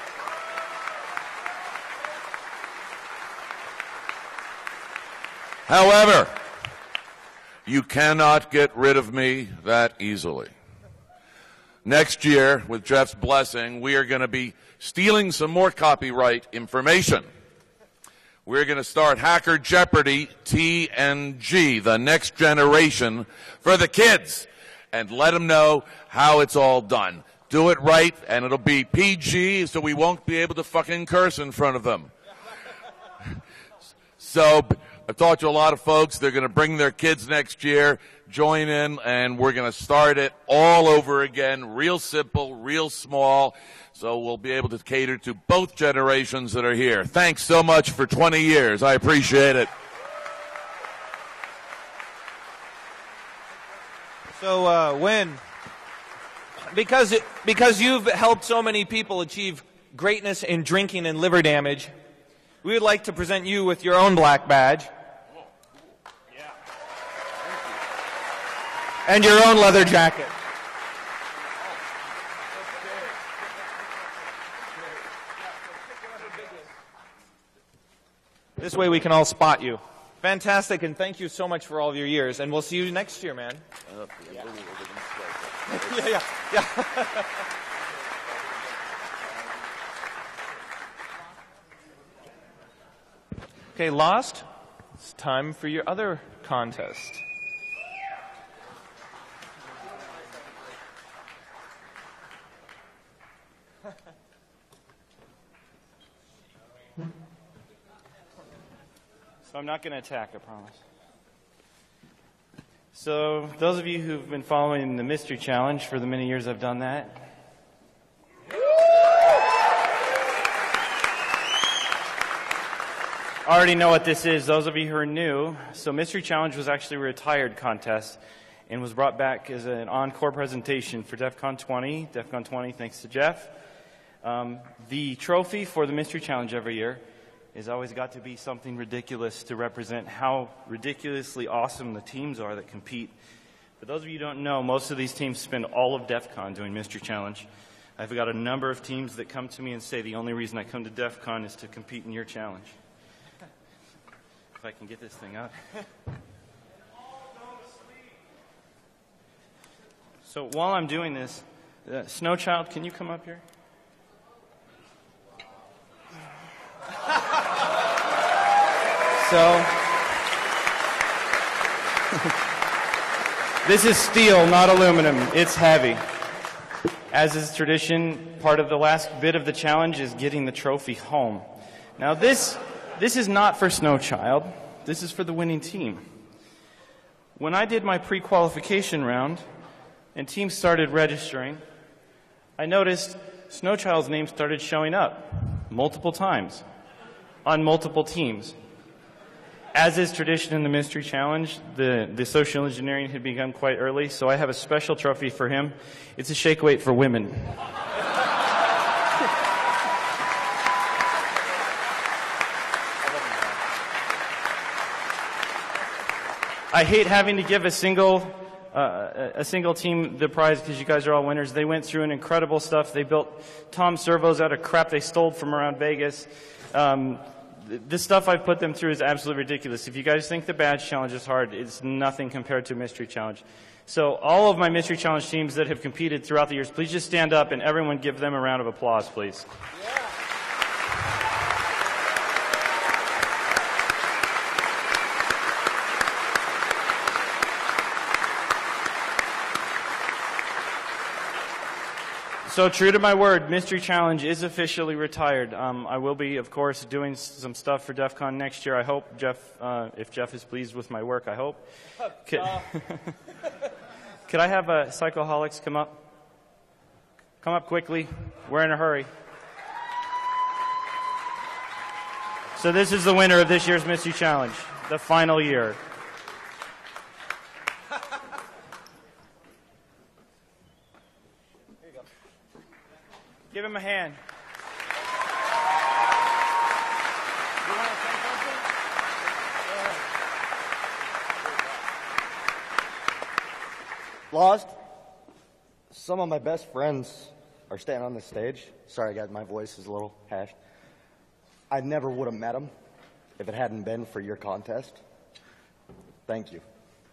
Speaker 23: However, you cannot get rid of me that easily. Next year, with Jeff's blessing, we are going to be stealing some more copyright information. We're going to start Hacker Jeopardy T N G, the next generation, for the kids, and let them know how it's all done. Do it right, and it'll be P G, so we won't be able to fucking curse in front of them. So I've talked to a lot of folks. They're going to bring their kids next year, join in, and we're going to start it all over again, real simple, real small. So we'll be able to cater to both generations that are here. Thanks so much for twenty years. I appreciate it.
Speaker 1: So, uh, Win, because, it, because you've helped so many people achieve greatness in drinking and liver damage, we would like to present you with your own black badge. And your own leather jacket. This way we can all spot you. Fantastic, and thank you so much for all of your years. And we'll see you next year, man. Yeah, yeah, yeah. yeah. Okay, Lost, it's time for your other contest.
Speaker 4: So I'm not going to attack, I promise. So those of you who've been following the Mystery Challenge for the many years I've done that, already know what this is. Those of you who are new, so Mystery Challenge was actually a retired contest and was brought back as an encore presentation for DEF CON twenty. DEF CON twenty, thanks to Jeff. Um, the trophy for the Mystery Challenge every year has always got to be something ridiculous to represent how ridiculously awesome the teams are that compete. For those of you who don't know, most of these teams spend all of DEF CON doing Mystery Challenge. I've got a number of teams that come to me and say the only reason I come to DEF CON is to compete in your challenge. If I can get this thing up. So while I'm doing this, uh, Snowchild, can you come up here? So, this is steel, not aluminum. It's heavy. As is tradition, part of the last bit of the challenge is getting the trophy home. Now this, this is not for Snowchild. This is for the winning team. When I did my pre-qualification round and teams started registering, I noticed Snowchild's name started showing up multiple times on multiple teams. As is tradition in the Mystery Challenge, the, the social engineering had begun quite early, so I have a special trophy for him. It's a shake weight for women. I hate having to give a single uh, a single team the prize because you guys are all winners. They went through an incredible stuff. They built Tom servos out of crap they stole from around Vegas. Um, the stuff I've put them through is absolutely ridiculous. If you guys think the badge challenge is hard, it's nothing compared to a mystery challenge. So all of my mystery challenge teams that have competed throughout the years, please just stand up and everyone give them a round of applause, please. Yeah. So true to my word, Mystery Challenge is officially retired. Um, I will be, of course, doing some stuff for DEF CON next year. I hope Jeff, uh, if Jeff is pleased with my work, I hope. Could, could I have uh, Psychoholics come up? Come up quickly. We're in a hurry. So this is the winner of this year's Mystery Challenge, the final year. Give him a hand.
Speaker 14: Lost. Some of my best friends are standing on this stage. Sorry, guys, my voice is a little hashed. I never would have met them if it hadn't been for your contest. Thank you.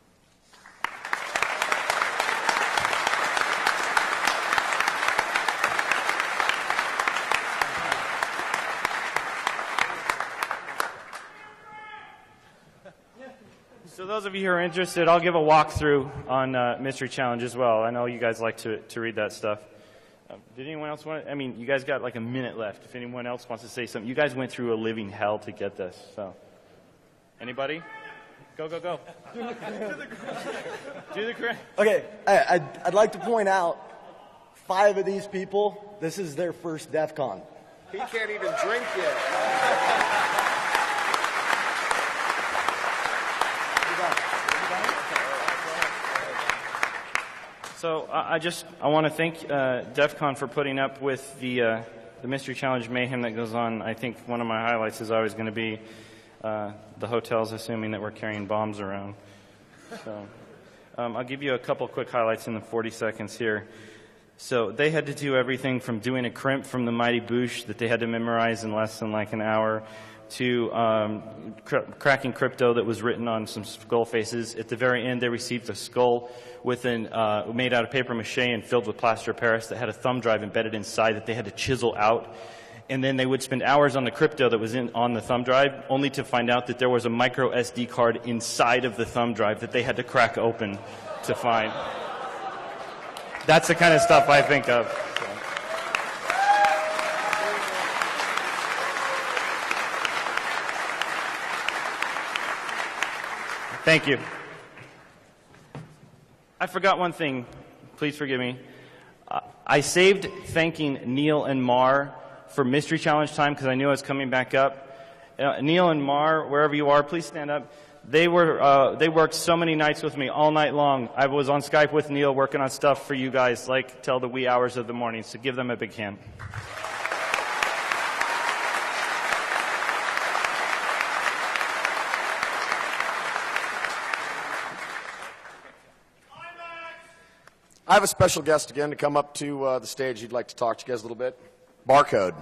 Speaker 4: So those of you who are interested, I'll give a walkthrough on uh, Mystery Challenge as well. I know you guys like to to read that stuff. Uh, did anyone else want to? I mean, you guys got like a minute left. If anyone else wants to say something. You guys went through a living hell to get this. So, anybody? Go, go, go. Do the correct.
Speaker 14: Okay, I, I'd, I'd like to point out five of these people, this is their first DEF CON.
Speaker 5: He can't even drink yet.
Speaker 4: So I just I want to thank uh, DEF CON for putting up with the uh, the Mystery Challenge mayhem that goes on. I think one of my highlights is always going to be uh, the hotels assuming that we're carrying bombs around. So um, I'll give you a couple quick highlights in the forty seconds here. So they had to do everything from doing a crimp from the Mighty Boosh that they had to memorize in less than like an hour, to um, cr cracking crypto that was written on some skull faces. At the very end, they received a skull with an, uh, made out of paper mache and filled with plaster of Paris that had a thumb drive embedded inside that they had to chisel out. And then they would spend hours on the crypto that was in, on the thumb drive, only to find out that there was a micro S D card inside of the thumb drive that they had to crack open to find. That's the kind of stuff I think of. So. Thank you. I forgot one thing. Please forgive me. Uh, I saved thanking Neil and Mar for Mystery Challenge time because I knew I was coming back up. Uh, Neil and Mar, wherever you are, please stand up. They were uh, they worked so many nights with me all night long. I was on Skype with Neil working on stuff for you guys like till the wee hours of the morning. So give them a big hand.
Speaker 5: I have a special guest again to come up to uh, the stage. He'd like to talk to you guys a little bit. Barcode.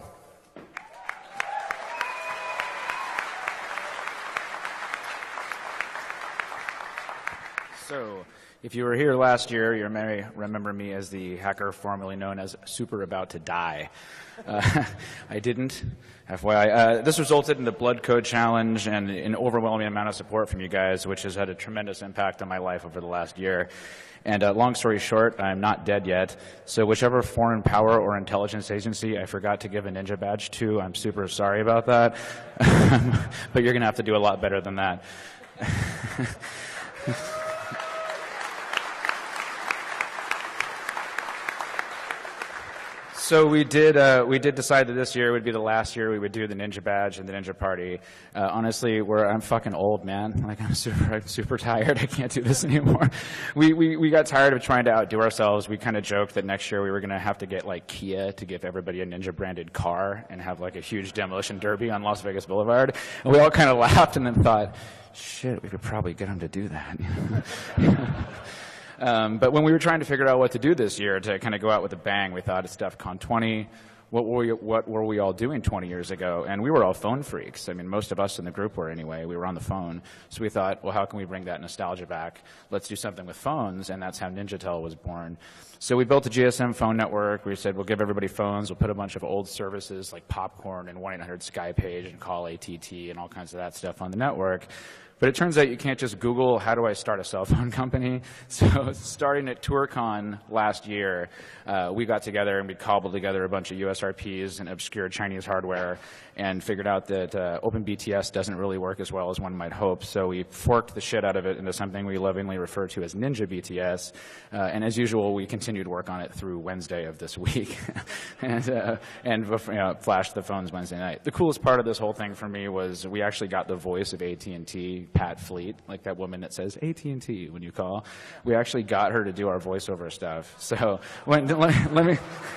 Speaker 15: So, if you were here last year, you may remember me as the hacker formerly known as Super About to Die. Uh, I didn't, F Y I. Uh, this resulted in the Blood Code Challenge and an overwhelming amount of support from you guys, which has had a tremendous impact on my life over the last year. And uh, long story short, I'm not dead yet. So whichever foreign power or intelligence agency I forgot to give a ninja badge to, I'm super sorry about that. But you're going to have to do a lot better than that. So we did uh, we did decide that this year would be the last year we would do the Ninja Badge and the Ninja Party. Uh, honestly, we're I'm fucking old, man. Like I'm super I'm super tired. I can't do this anymore. We we we got tired of trying to outdo ourselves. We kind of joked that next year we were going to have to get like Kia to give everybody a Ninja branded car and have like a huge demolition derby on Las Vegas Boulevard. And we all kind of laughed and then thought, shit, we could probably get them to do that. Um, but when we were trying to figure out what to do this year to kind of go out with a bang, we thought it's DEFCON twenty. What were, we, what were we all doing twenty years ago? And we were all phone freaks. I mean, most of us in the group were anyway. We were on the phone. So we thought, well, how can we bring that nostalgia back? Let's do something with phones, and that's how NinjaTel was born. So we built a G S M phone network. We said, we'll give everybody phones. We'll put a bunch of old services like Popcorn and one eight hundred Skypage and Call A T T and all kinds of that stuff on the network. But it turns out you can't just Google, how do I start a cell phone company? So starting at TourCon last year, uh, we got together and we cobbled together a bunch of U S R Ps and obscure Chinese hardware and figured out that uh, OpenBTS doesn't really work as well as one might hope. So we forked the shit out of it into something we lovingly refer to as Ninja B T S. Uh, and as usual, we continued work on it through Wednesday of this week and, uh, and you know, flashed the phones Wednesday night. The coolest part of this whole thing for me was we actually got the voice of A T and T, Pat Fleet, like that woman that says A T and T when you call. We actually got her to do our voiceover stuff. So when, let, let me...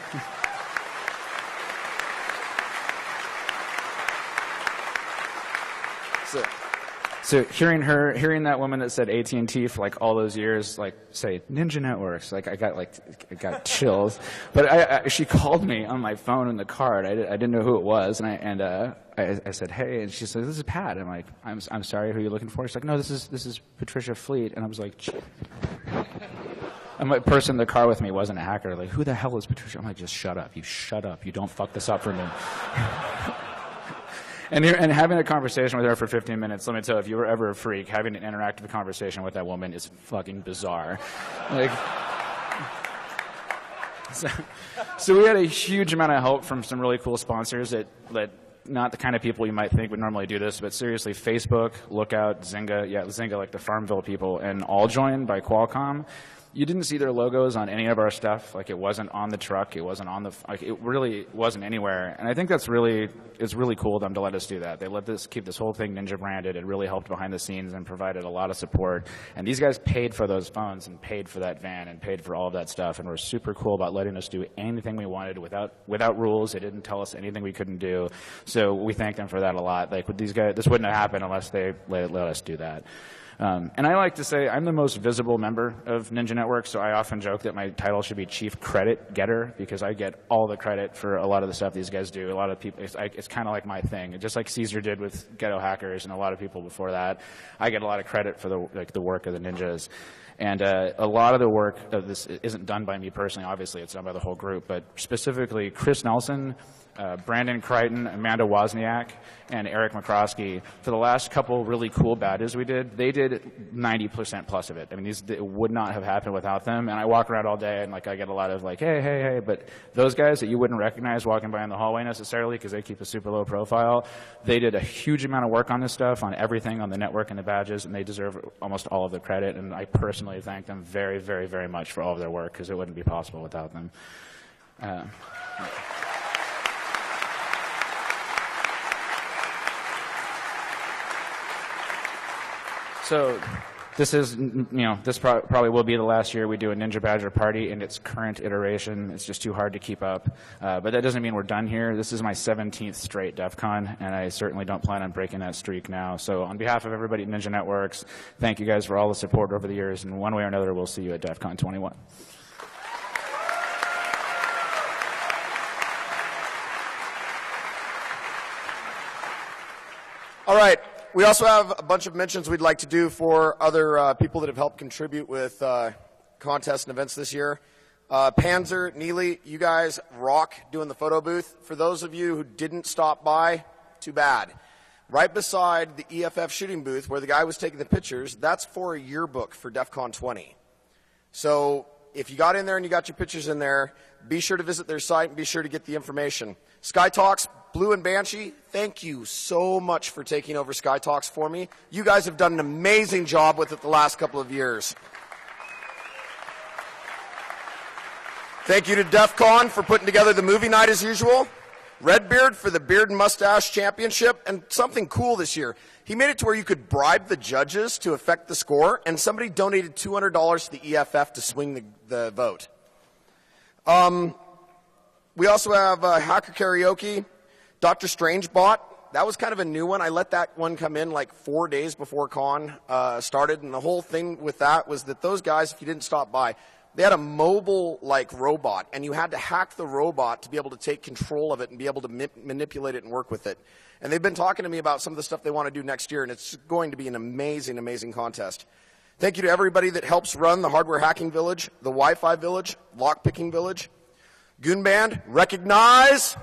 Speaker 15: so, so hearing her, hearing that woman that said A T and T for like all those years, like say Ninja Networks, like I got like I got chills. But I, I, she called me on my phone in the car. I, I didn't know who it was, and I and uh, I, I said, hey, and she said, this is Pat. I'm like, I'm I'm sorry, who are you looking for? She's like, no, this is this is Patricia Fleet, and I was like. And my person in the car with me wasn't a hacker. Like, who the hell is Patricia? I'm like, just shut up. You shut up. You don't fuck this up for me. and, and having a conversation with her for fifteen minutes, let me tell you, if you were ever a freak, having an interactive conversation with that woman is fucking bizarre. Like, so, so we had a huge amount of help from some really cool sponsors that, that not the kind of people you might think would normally do this, but seriously, Facebook, Lookout, Zynga, yeah, Zynga, like the Farmville people, and AllJoin by Qualcomm. You didn't see their logos on any of our stuff. Like, it wasn't on the truck. It wasn't on the, like, it really wasn't anywhere. And I think that's really, it's really cool of them to let us do that. They let us keep this whole thing Ninja branded. It really helped behind the scenes and provided a lot of support. And these guys paid for those phones and paid for that van and paid for all of that stuff and were super cool about letting us do anything we wanted without, without rules. They didn't tell us anything we couldn't do. So we thank them for that a lot. Like, with these guys, this wouldn't have happened unless they let, let us do that. Um, and I like to say I'm the most visible member of Ninja Network, so I often joke that my title should be Chief Credit Getter because I get all the credit for a lot of the stuff these guys do. A lot of people, it's, it's kind of like my thing. Just like Caesar did with Ghetto Hackers and a lot of people before that, I get a lot of credit for the, like, the work of the Ninjas. And uh, a lot of the work of this isn't done by me personally. Obviously, it's done by the whole group. But specifically, Chris Nelson, uh, Brandon Crichton, Amanda Wozniak, and Eric McCroskey, for the last couple really cool badges we did, they did ninety percent plus of it. I mean, these it would not have happened without them. And I walk around all day, and like I get a lot of like, hey, hey, hey. But those guys that you wouldn't recognize walking by in the hallway necessarily because they keep a super low profile, they did a huge amount of work on this stuff, on everything, on the network and the badges, and they deserve almost all of the credit. And I personally thank them very, very, very much for all of their work because it wouldn't be possible without them. Uh, So this is, you know, this pro probably will be the last year we do a Ninja Badger party in its current iteration. It's just too hard to keep up. Uh, but that doesn't mean we're done here. This is my seventeenth straight DEF CON, and I certainly don't plan on breaking that streak now. So on behalf of everybody at Ninja Networks, thank you guys for all the support over the years, and one way or another, we'll see you at DEF CON twenty-one.
Speaker 5: All right. We also have a bunch of mentions we'd like to do for other uh, people that have helped contribute with uh, contests and events this year. Uh, Panzer, Neely, you guys rock doing the photo booth. For those of you who didn't stop by, too bad. Right beside the E F F shooting booth where the guy was taking the pictures, that's for a yearbook for DEF CON twenty. So if you got in there and you got your pictures in there, be sure to visit their site and be sure to get the information. Sky Talks, Blue and Banshee, thank you so much for taking over Sky Talks for me. You guys have done an amazing job with it the last couple of years. Thank you to DEF CON for putting together the movie night as usual. Redbeard for the Beard and Mustache Championship, and something cool this year. He made it to where you could bribe the judges to affect the score, and somebody donated two hundred dollars to the E F F to swing the, the vote. Um, we also have uh, Hacker Karaoke, Doctor Strange Bot. That was kind of a new one. I let that one come in like four days before Con uh, started, and the whole thing with that was that those guys, if you didn't stop by, they had a mobile-like robot, and you had to hack the robot to be able to take control of it and be able to ma- manipulate it and work with it. And they've been talking to me about some of the stuff they want to do next year, and it's going to be an amazing, amazing contest. Thank you to everybody that helps run the Hardware Hacking Village, the Wi-Fi Village, Lockpicking Village. Goon Band, recognize.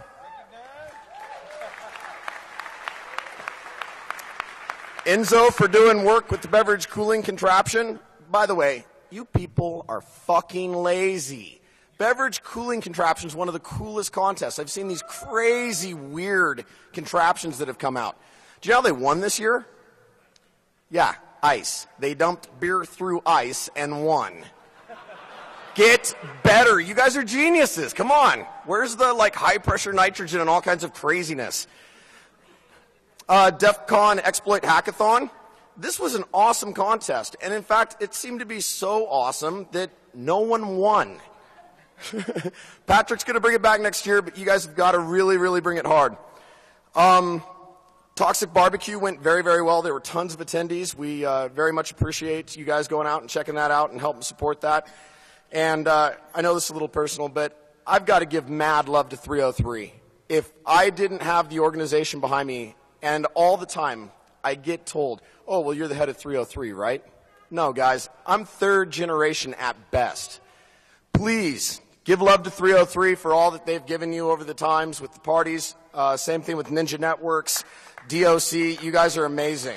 Speaker 5: Enzo for doing work with the beverage cooling contraption. By the way, you people are fucking lazy. Beverage cooling contraption is one of the coolest contests. I've seen these crazy, weird contraptions that have come out. Do you know how they won this year? Yeah, ice. They dumped beer through ice and won. Get better. You guys are geniuses. Come on. Where's the like high pressure nitrogen and all kinds of craziness? Uh, DEF CON Exploit Hackathon. This was an awesome contest, and in fact, it seemed to be so awesome that no one won. Patrick's going to bring it back next year, but you guys have got to really, really bring it hard. Um, Toxic Barbecue went very, very well. There were tons of attendees. We uh, very much appreciate you guys going out and checking that out and helping support that. And uh, I know this is a little personal, but I've got to give mad love to three oh three. If I didn't have the organization behind me, and all the time I get told, oh, well, you're the head of three oh three, right? No, guys, I'm third generation at best. Please give love to three oh three for all that they've given you over the times with the parties. Uh, same thing with Ninja Networks, D O C. You guys are amazing.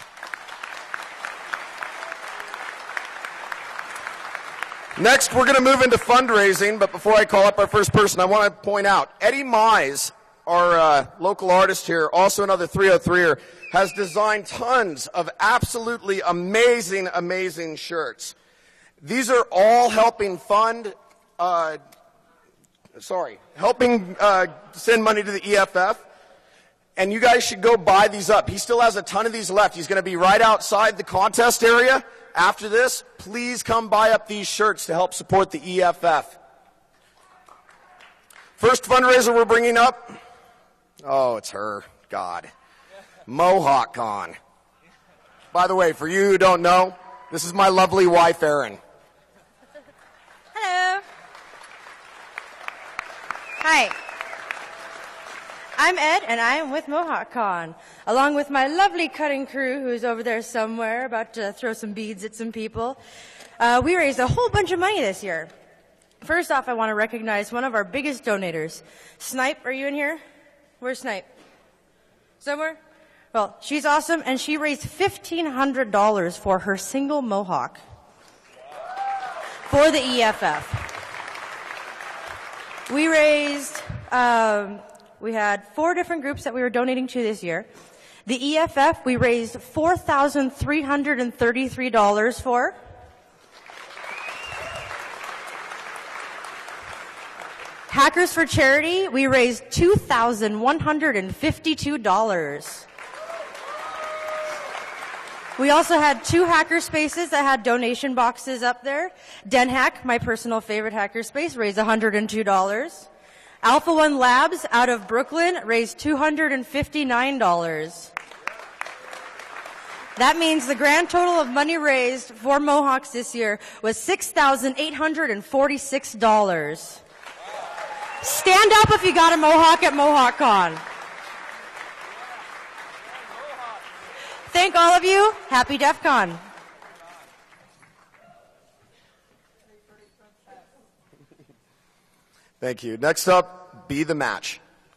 Speaker 5: Next, we're going to move into fundraising, but before I call up our first person, I want to point out Eddie Mize, our uh, local artist here, also another three oh three-er, has designed tons of absolutely amazing, amazing shirts. These are all helping fund, uh, sorry, helping uh, send money to the E F F. And you guys should go buy these up. He still has a ton of these left. He's going to be right outside the contest area after this. Please come buy up these shirts to help support the E F F. First fundraiser we're bringing up. Oh, it's her. God. Mohawk Con. By the way, for you who don't know, this is my lovely wife, Erin.
Speaker 9: Hello. Hi. I'm Ed, and I am with Mohawk Con, along with my lovely cutting crew who's over there somewhere about to throw some beads at some people. Uh, we raised a whole bunch of money this year. First off, I want to recognize one of our biggest donators. Snipe, are you in here? Where's Snipe? Somewhere? Well, she's awesome, and she raised fifteen hundred dollars for her single mohawk for the E F F. We raised, um, we had four different groups that we were donating to this year. The E F F, we raised four thousand three hundred thirty-three dollars for. Hackers for Charity, we raised two thousand one hundred fifty-two dollars. We also had two hacker spaces that had donation boxes up there. DenHack, my personal favorite hacker space, raised one hundred two dollars. Alpha One Labs out of Brooklyn raised two hundred fifty-nine dollars. That means the grand total of money raised for Mohawks this year was six thousand eight hundred forty-six dollars. Stand up if you got a Mohawk at Mohawk Con. Thank all of you. Happy DEF CON.
Speaker 5: Thank you. Next up, Be the Match.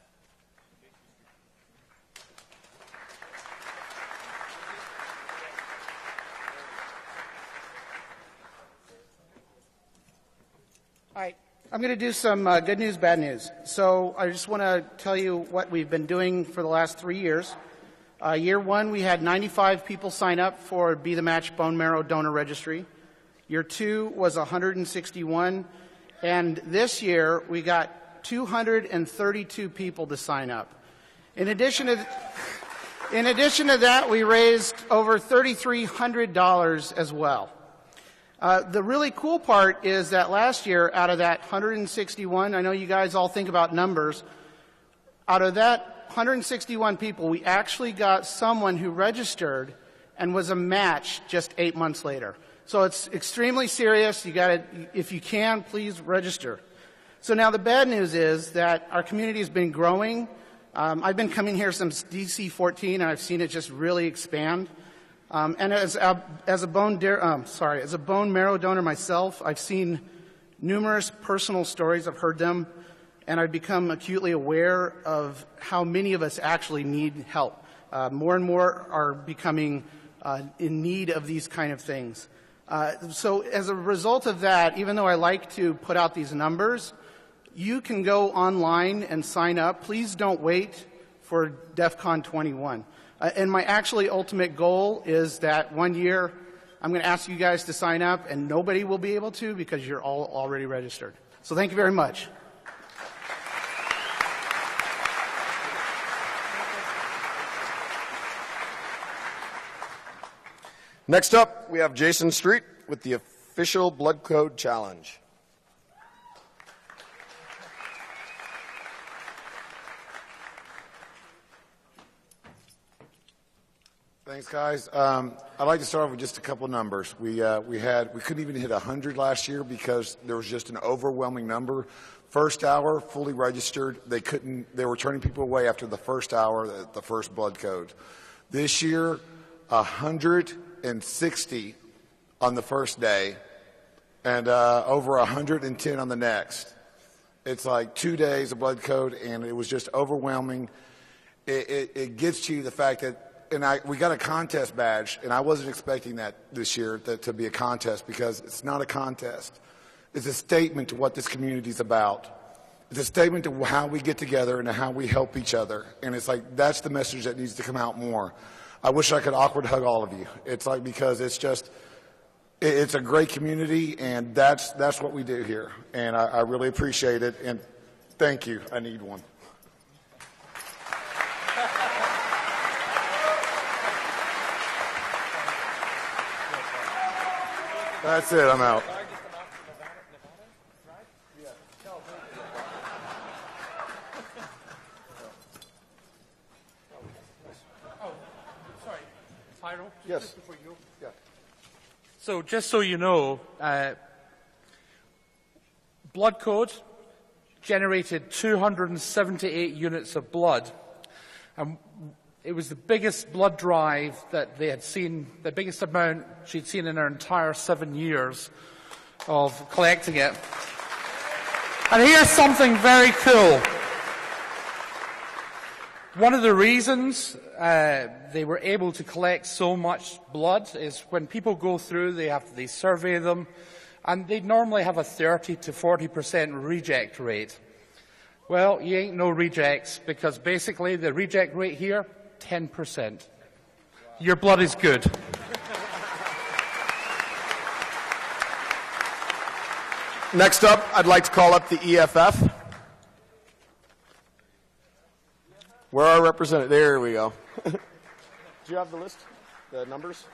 Speaker 17: All right. I'm going to do some uh, good news, bad news. So I just want to tell you what we've been doing for the last three years. Uh, year one, we had ninety-five people sign up for Be the Match Bone Marrow Donor Registry. Year two was one hundred sixty-one, And this year, we got two hundred thirty-two people to sign up. In addition to, in addition to that, we raised over three thousand three hundred dollars as well. Uh, the really cool part is that last year, out of that one hundred sixty-one, I know you guys all think about numbers, out of that one hundred sixty-one people, we actually got someone who registered and was a match just eight months later. So it's extremely serious. You got to, if you can, please register. So now the bad news is that our community has been growing. Um, I've been coming here since D C fourteen, and I've seen it just really expand. Um, and as a, as a bone de- um, sorry, as a bone marrow donor myself, I've seen numerous personal stories. I've heard them, and I've become acutely aware of how many of us actually need help. Uh, more and more are becoming uh, in need of these kind of things. Uh, so as a result of that, even though I like to put out these numbers, you can go online and sign up. Please don't wait for DEF CON twenty-one. Uh, and my actually ultimate goal is that one year I'm going to ask you guys to sign up, and nobody will be able to because you're all already registered. So thank you very much.
Speaker 5: Next up, we have Jason Street with the official Blood Code Challenge.
Speaker 2: Thanks, guys. Um, I'd like to start off with just a couple of numbers. We uh, we had we couldn't even hit one hundred last year because there was just an overwhelming number. First hour, fully registered. They couldn't. They were turning people away after the first hour, the, the first blood code. This year, one hundred sixty on the first day, and uh, over one hundred ten on the next. It's like two days of blood code, and it was just overwhelming. It, it, it gets to you the fact that. And I, we got a contest badge, and I wasn't expecting that this year that, to be a contest because it's not a contest. It's a statement to what this community is about. It's a statement to how we get together and how we help each other. And it's like that's the message that needs to come out more. I wish I could awkward hug all of you. It's like because it's just it, it's a great community, and that's that's what we do here. And I, I really appreciate it. And thank you. I need one. That's it. I'm out.
Speaker 5: Yes.
Speaker 2: Yeah.
Speaker 18: So just so you know, uh, Blood Code generated two hundred seventy-eight units of blood. And it was the biggest blood drive that they had seen, the biggest amount she'd seen in her entire seven years of collecting it. And here's something very cool. One of the reasons uh, they were able to collect so much blood is when people go through, they have they survey them, and they normally have a thirty to forty percent reject rate. Well, you ain't no rejects, because basically the reject rate here, ten percent. Your blood is good.
Speaker 5: Next up, I'd like to call up the E F F. Where are our representatives? There we go. Do you have the list, the numbers?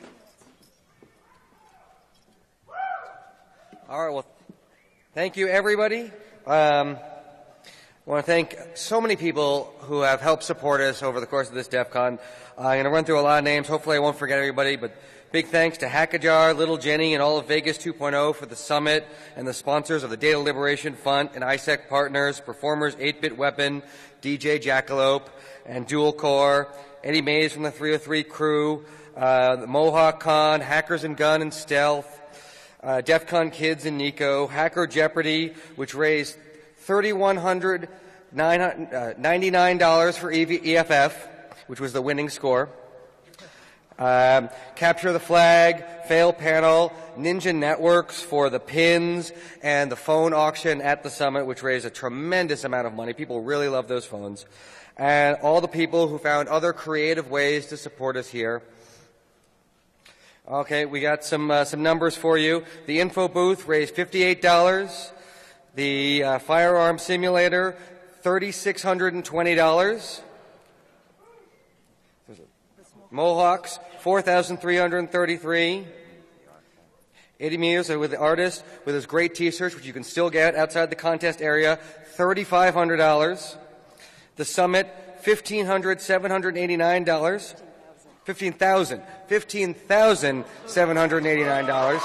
Speaker 20: All right, well, thank you, everybody. Um, I want to thank so many people who have helped support us over the course of this DEF CON. Uh, I'm going to run through a lot of names. Hopefully I won't forget everybody, but big thanks to Hackajar, Little Jenny, and all of Vegas two point oh for the summit, and the sponsors of the Data Liberation Fund and I S E C partners, performers eight bit Weapon, D J Jackalope, and Dual Core, Eddie Mays from the three oh three crew, uh, the Mohawk Con, Hackers and Gun and Stealth, uh, DEF CON Kids and Nico, Hacker Jeopardy, which raised three thousand one hundred ninety-nine dollars for E F F, which was the winning score. Um, Capture the Flag, Fail Panel, Ninja Networks for the pins, and the phone auction at the summit, which raised a tremendous amount of money. People really love those phones. And all the people who found other creative ways to support us here. Okay, we got some uh, some numbers for you. The info booth raised fifty-eight dollars. The uh, firearm simulator, three thousand six hundred twenty dollars. Mohawks, four thousand three hundred thirty-three dollars. Eddie Muse with the artist with his great t-shirts, which you can still get outside the contest area, three thousand five hundred dollars. The Summit, fifteen thousand seven hundred eighty-nine dollars. fifteen thousand dollars. fifteen thousand seven hundred eighty-nine dollars.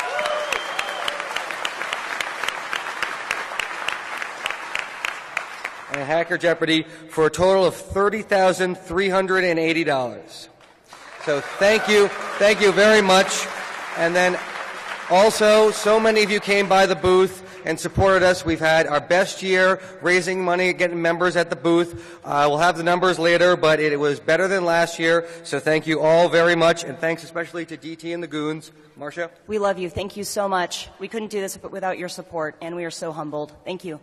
Speaker 20: And Hacker Jeopardy for a total of thirty thousand three hundred eighty dollars. So thank you, thank you very much. And then also, so many of you came by the booth and supported us. We've had our best year raising money, getting members at the booth. Uh, we'll have the numbers later, but it, it was better than last year. So thank you all very much, and thanks especially to D T and the Goons. Marcia?
Speaker 3: We love you. Thank you so much. We couldn't do this without your support, and we are so humbled. Thank you.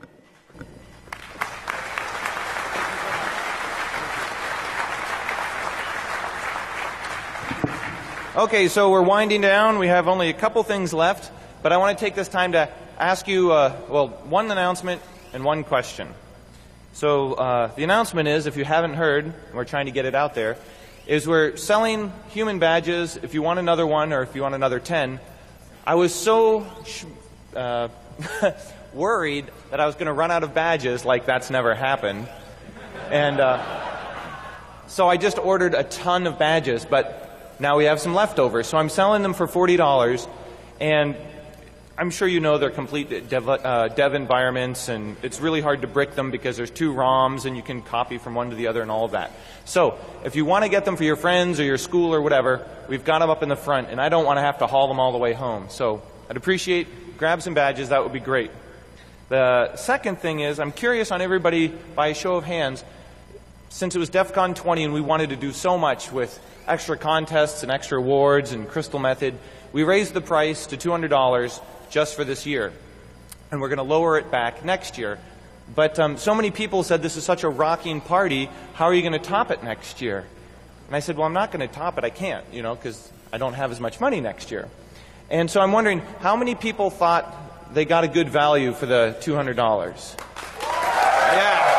Speaker 1: Okay, so we're winding down. We have only a couple things left, but I want to take this time to ask you, uh, well, one announcement and one question. So uh, the announcement is, if you haven't heard, we're trying to get it out there, is we're selling human badges. If you want another one or if you want another ten, I was so uh, worried that I was going to run out of badges, like that's never happened. And uh, so I just ordered a ton of badges, but now we have some leftovers, so I'm selling them for forty dollars, and I'm sure you know they're complete dev, uh, dev environments, and it's really hard to brick them because there's two ROMs, and you can copy from one to the other and all of that. So if you want to get them for your friends or your school or whatever, we've got them up in the front, and I don't want to have to haul them all the way home. So I'd appreciate, grab some badges, that would be great. The second thing is, I'm curious on everybody, by a show of hands, since it was DEF CON twenty and we wanted to do so much with extra contests and extra awards and Crystal Method, we raised the price to two hundred dollars just for this year. And we're going to lower it back next year. But um, so many people said this is such a rocking party, how are you going to top it next year? And I said, well, I'm not going to top it. I can't, you know, because I don't have as much money next year. And so I'm wondering, how many people thought they got a good value for the two hundred dollars? Yeah.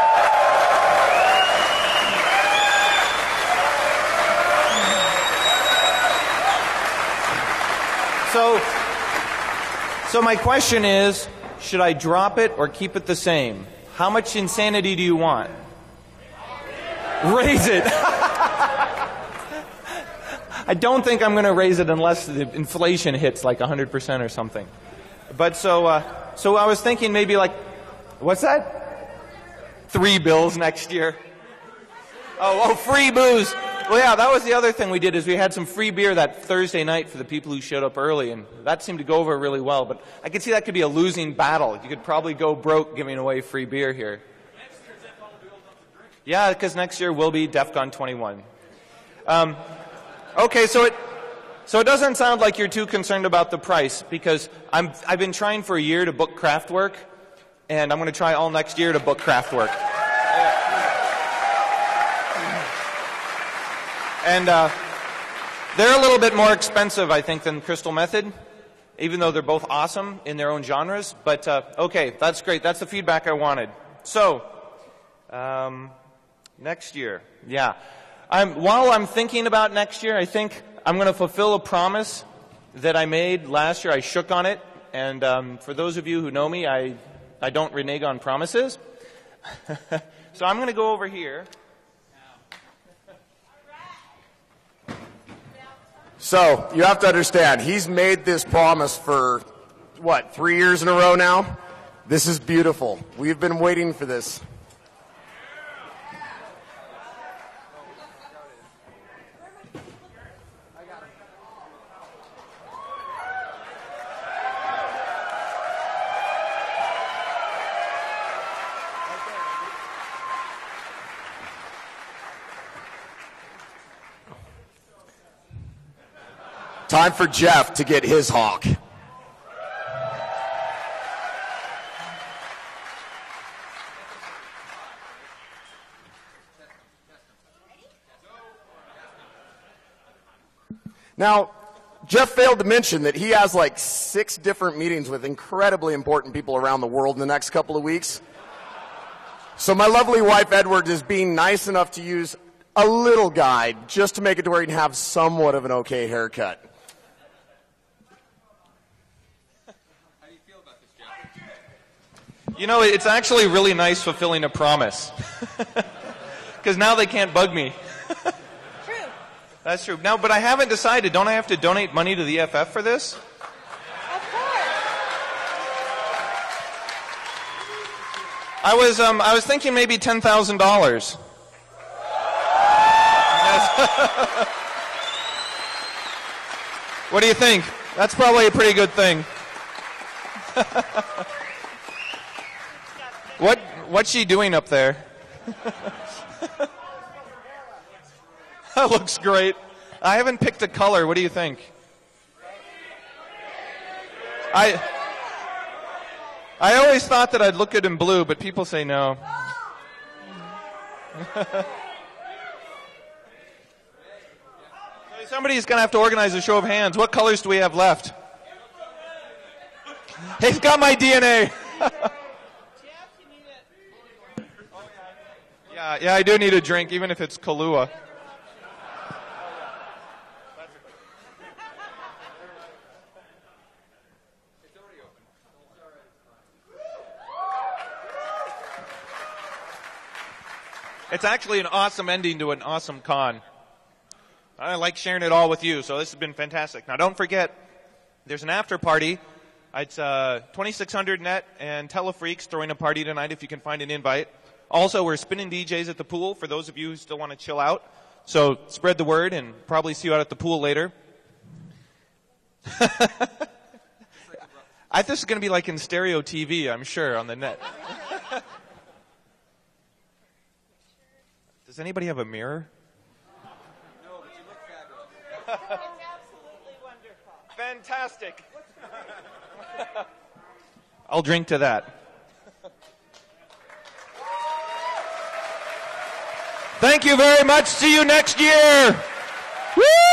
Speaker 1: So, so my question is, should I drop it or keep it the same? How much insanity do you want? Raise it. I don't think I'm going to raise it unless the inflation hits like one hundred percent or something. But so, uh, so I was thinking maybe like, what's that? Three bills next year. Oh, oh, free booze. Well, yeah, that was the other thing we did is we had some free beer that Thursday night for the people who showed up early, and that seemed to go over really well. But I could see that could be a losing battle. You could probably go broke giving away free beer here. Yeah, because next year will be DEF CON twenty-one. Um, okay, so it so it doesn't sound like you're too concerned about the price, because I'm I've been trying for a year to book Kraftwerk, and I'm going to try all next year to book Kraftwerk. And uh, they're a little bit more expensive, I think, than Crystal Method, even though they're both awesome in their own genres. But, uh, okay, that's great. That's the feedback I wanted. So, um, next year, yeah. I'm, while I'm thinking about next year, I think I'm going to fulfill a promise that I made last year. I shook on it. And um, for those of you who know me, I, I don't renege on promises. So I'm going to go over here.
Speaker 5: So, you have to understand, he's made this promise for, what, three years in a row now? This is beautiful. We've been waiting for this. Time for Jeff to get his hawk. Now, Jeff failed to mention that he has like six different meetings with incredibly important people around the world in the next couple of weeks. So my lovely wife, Edward, is being nice enough to use a little guide just to make it to where he can have somewhat of an okay haircut.
Speaker 1: You know, it's actually really nice fulfilling a promise. Because now they can't bug me.
Speaker 9: True.
Speaker 1: That's true. Now, but I haven't decided. Don't I have to donate money to the E F F for this?
Speaker 9: Of course.
Speaker 1: I was, um, I was thinking maybe ten thousand dollars. What do you think? That's probably a pretty good thing. What, what's she doing up there? That looks great. I haven't picked a color. What do you think? I I always thought that I'd look good in blue, but people say no. Somebody's going to have to organize a show of hands. What colors do we have left? He's got my D N A. yeah, yeah, I do need a drink, even if it's Kahlua. It's actually an awesome ending to an awesome con. I like sharing it all with you, so this has been fantastic. Now, don't forget, there's an after party. It's uh, twenty-six hundred net and Telefreaks throwing a party tonight if you can find an invite. Also, we're spinning D Js at the pool for those of you who still want to chill out. So spread the word and probably see you out at the pool later. I think this is going to be like in stereo T V, I'm sure, on the net. Does anybody have a mirror?
Speaker 8: No, but you look fabulous. It's absolutely wonderful.
Speaker 1: Fantastic. I'll drink to that. Thank you very much. See you next year. Woo!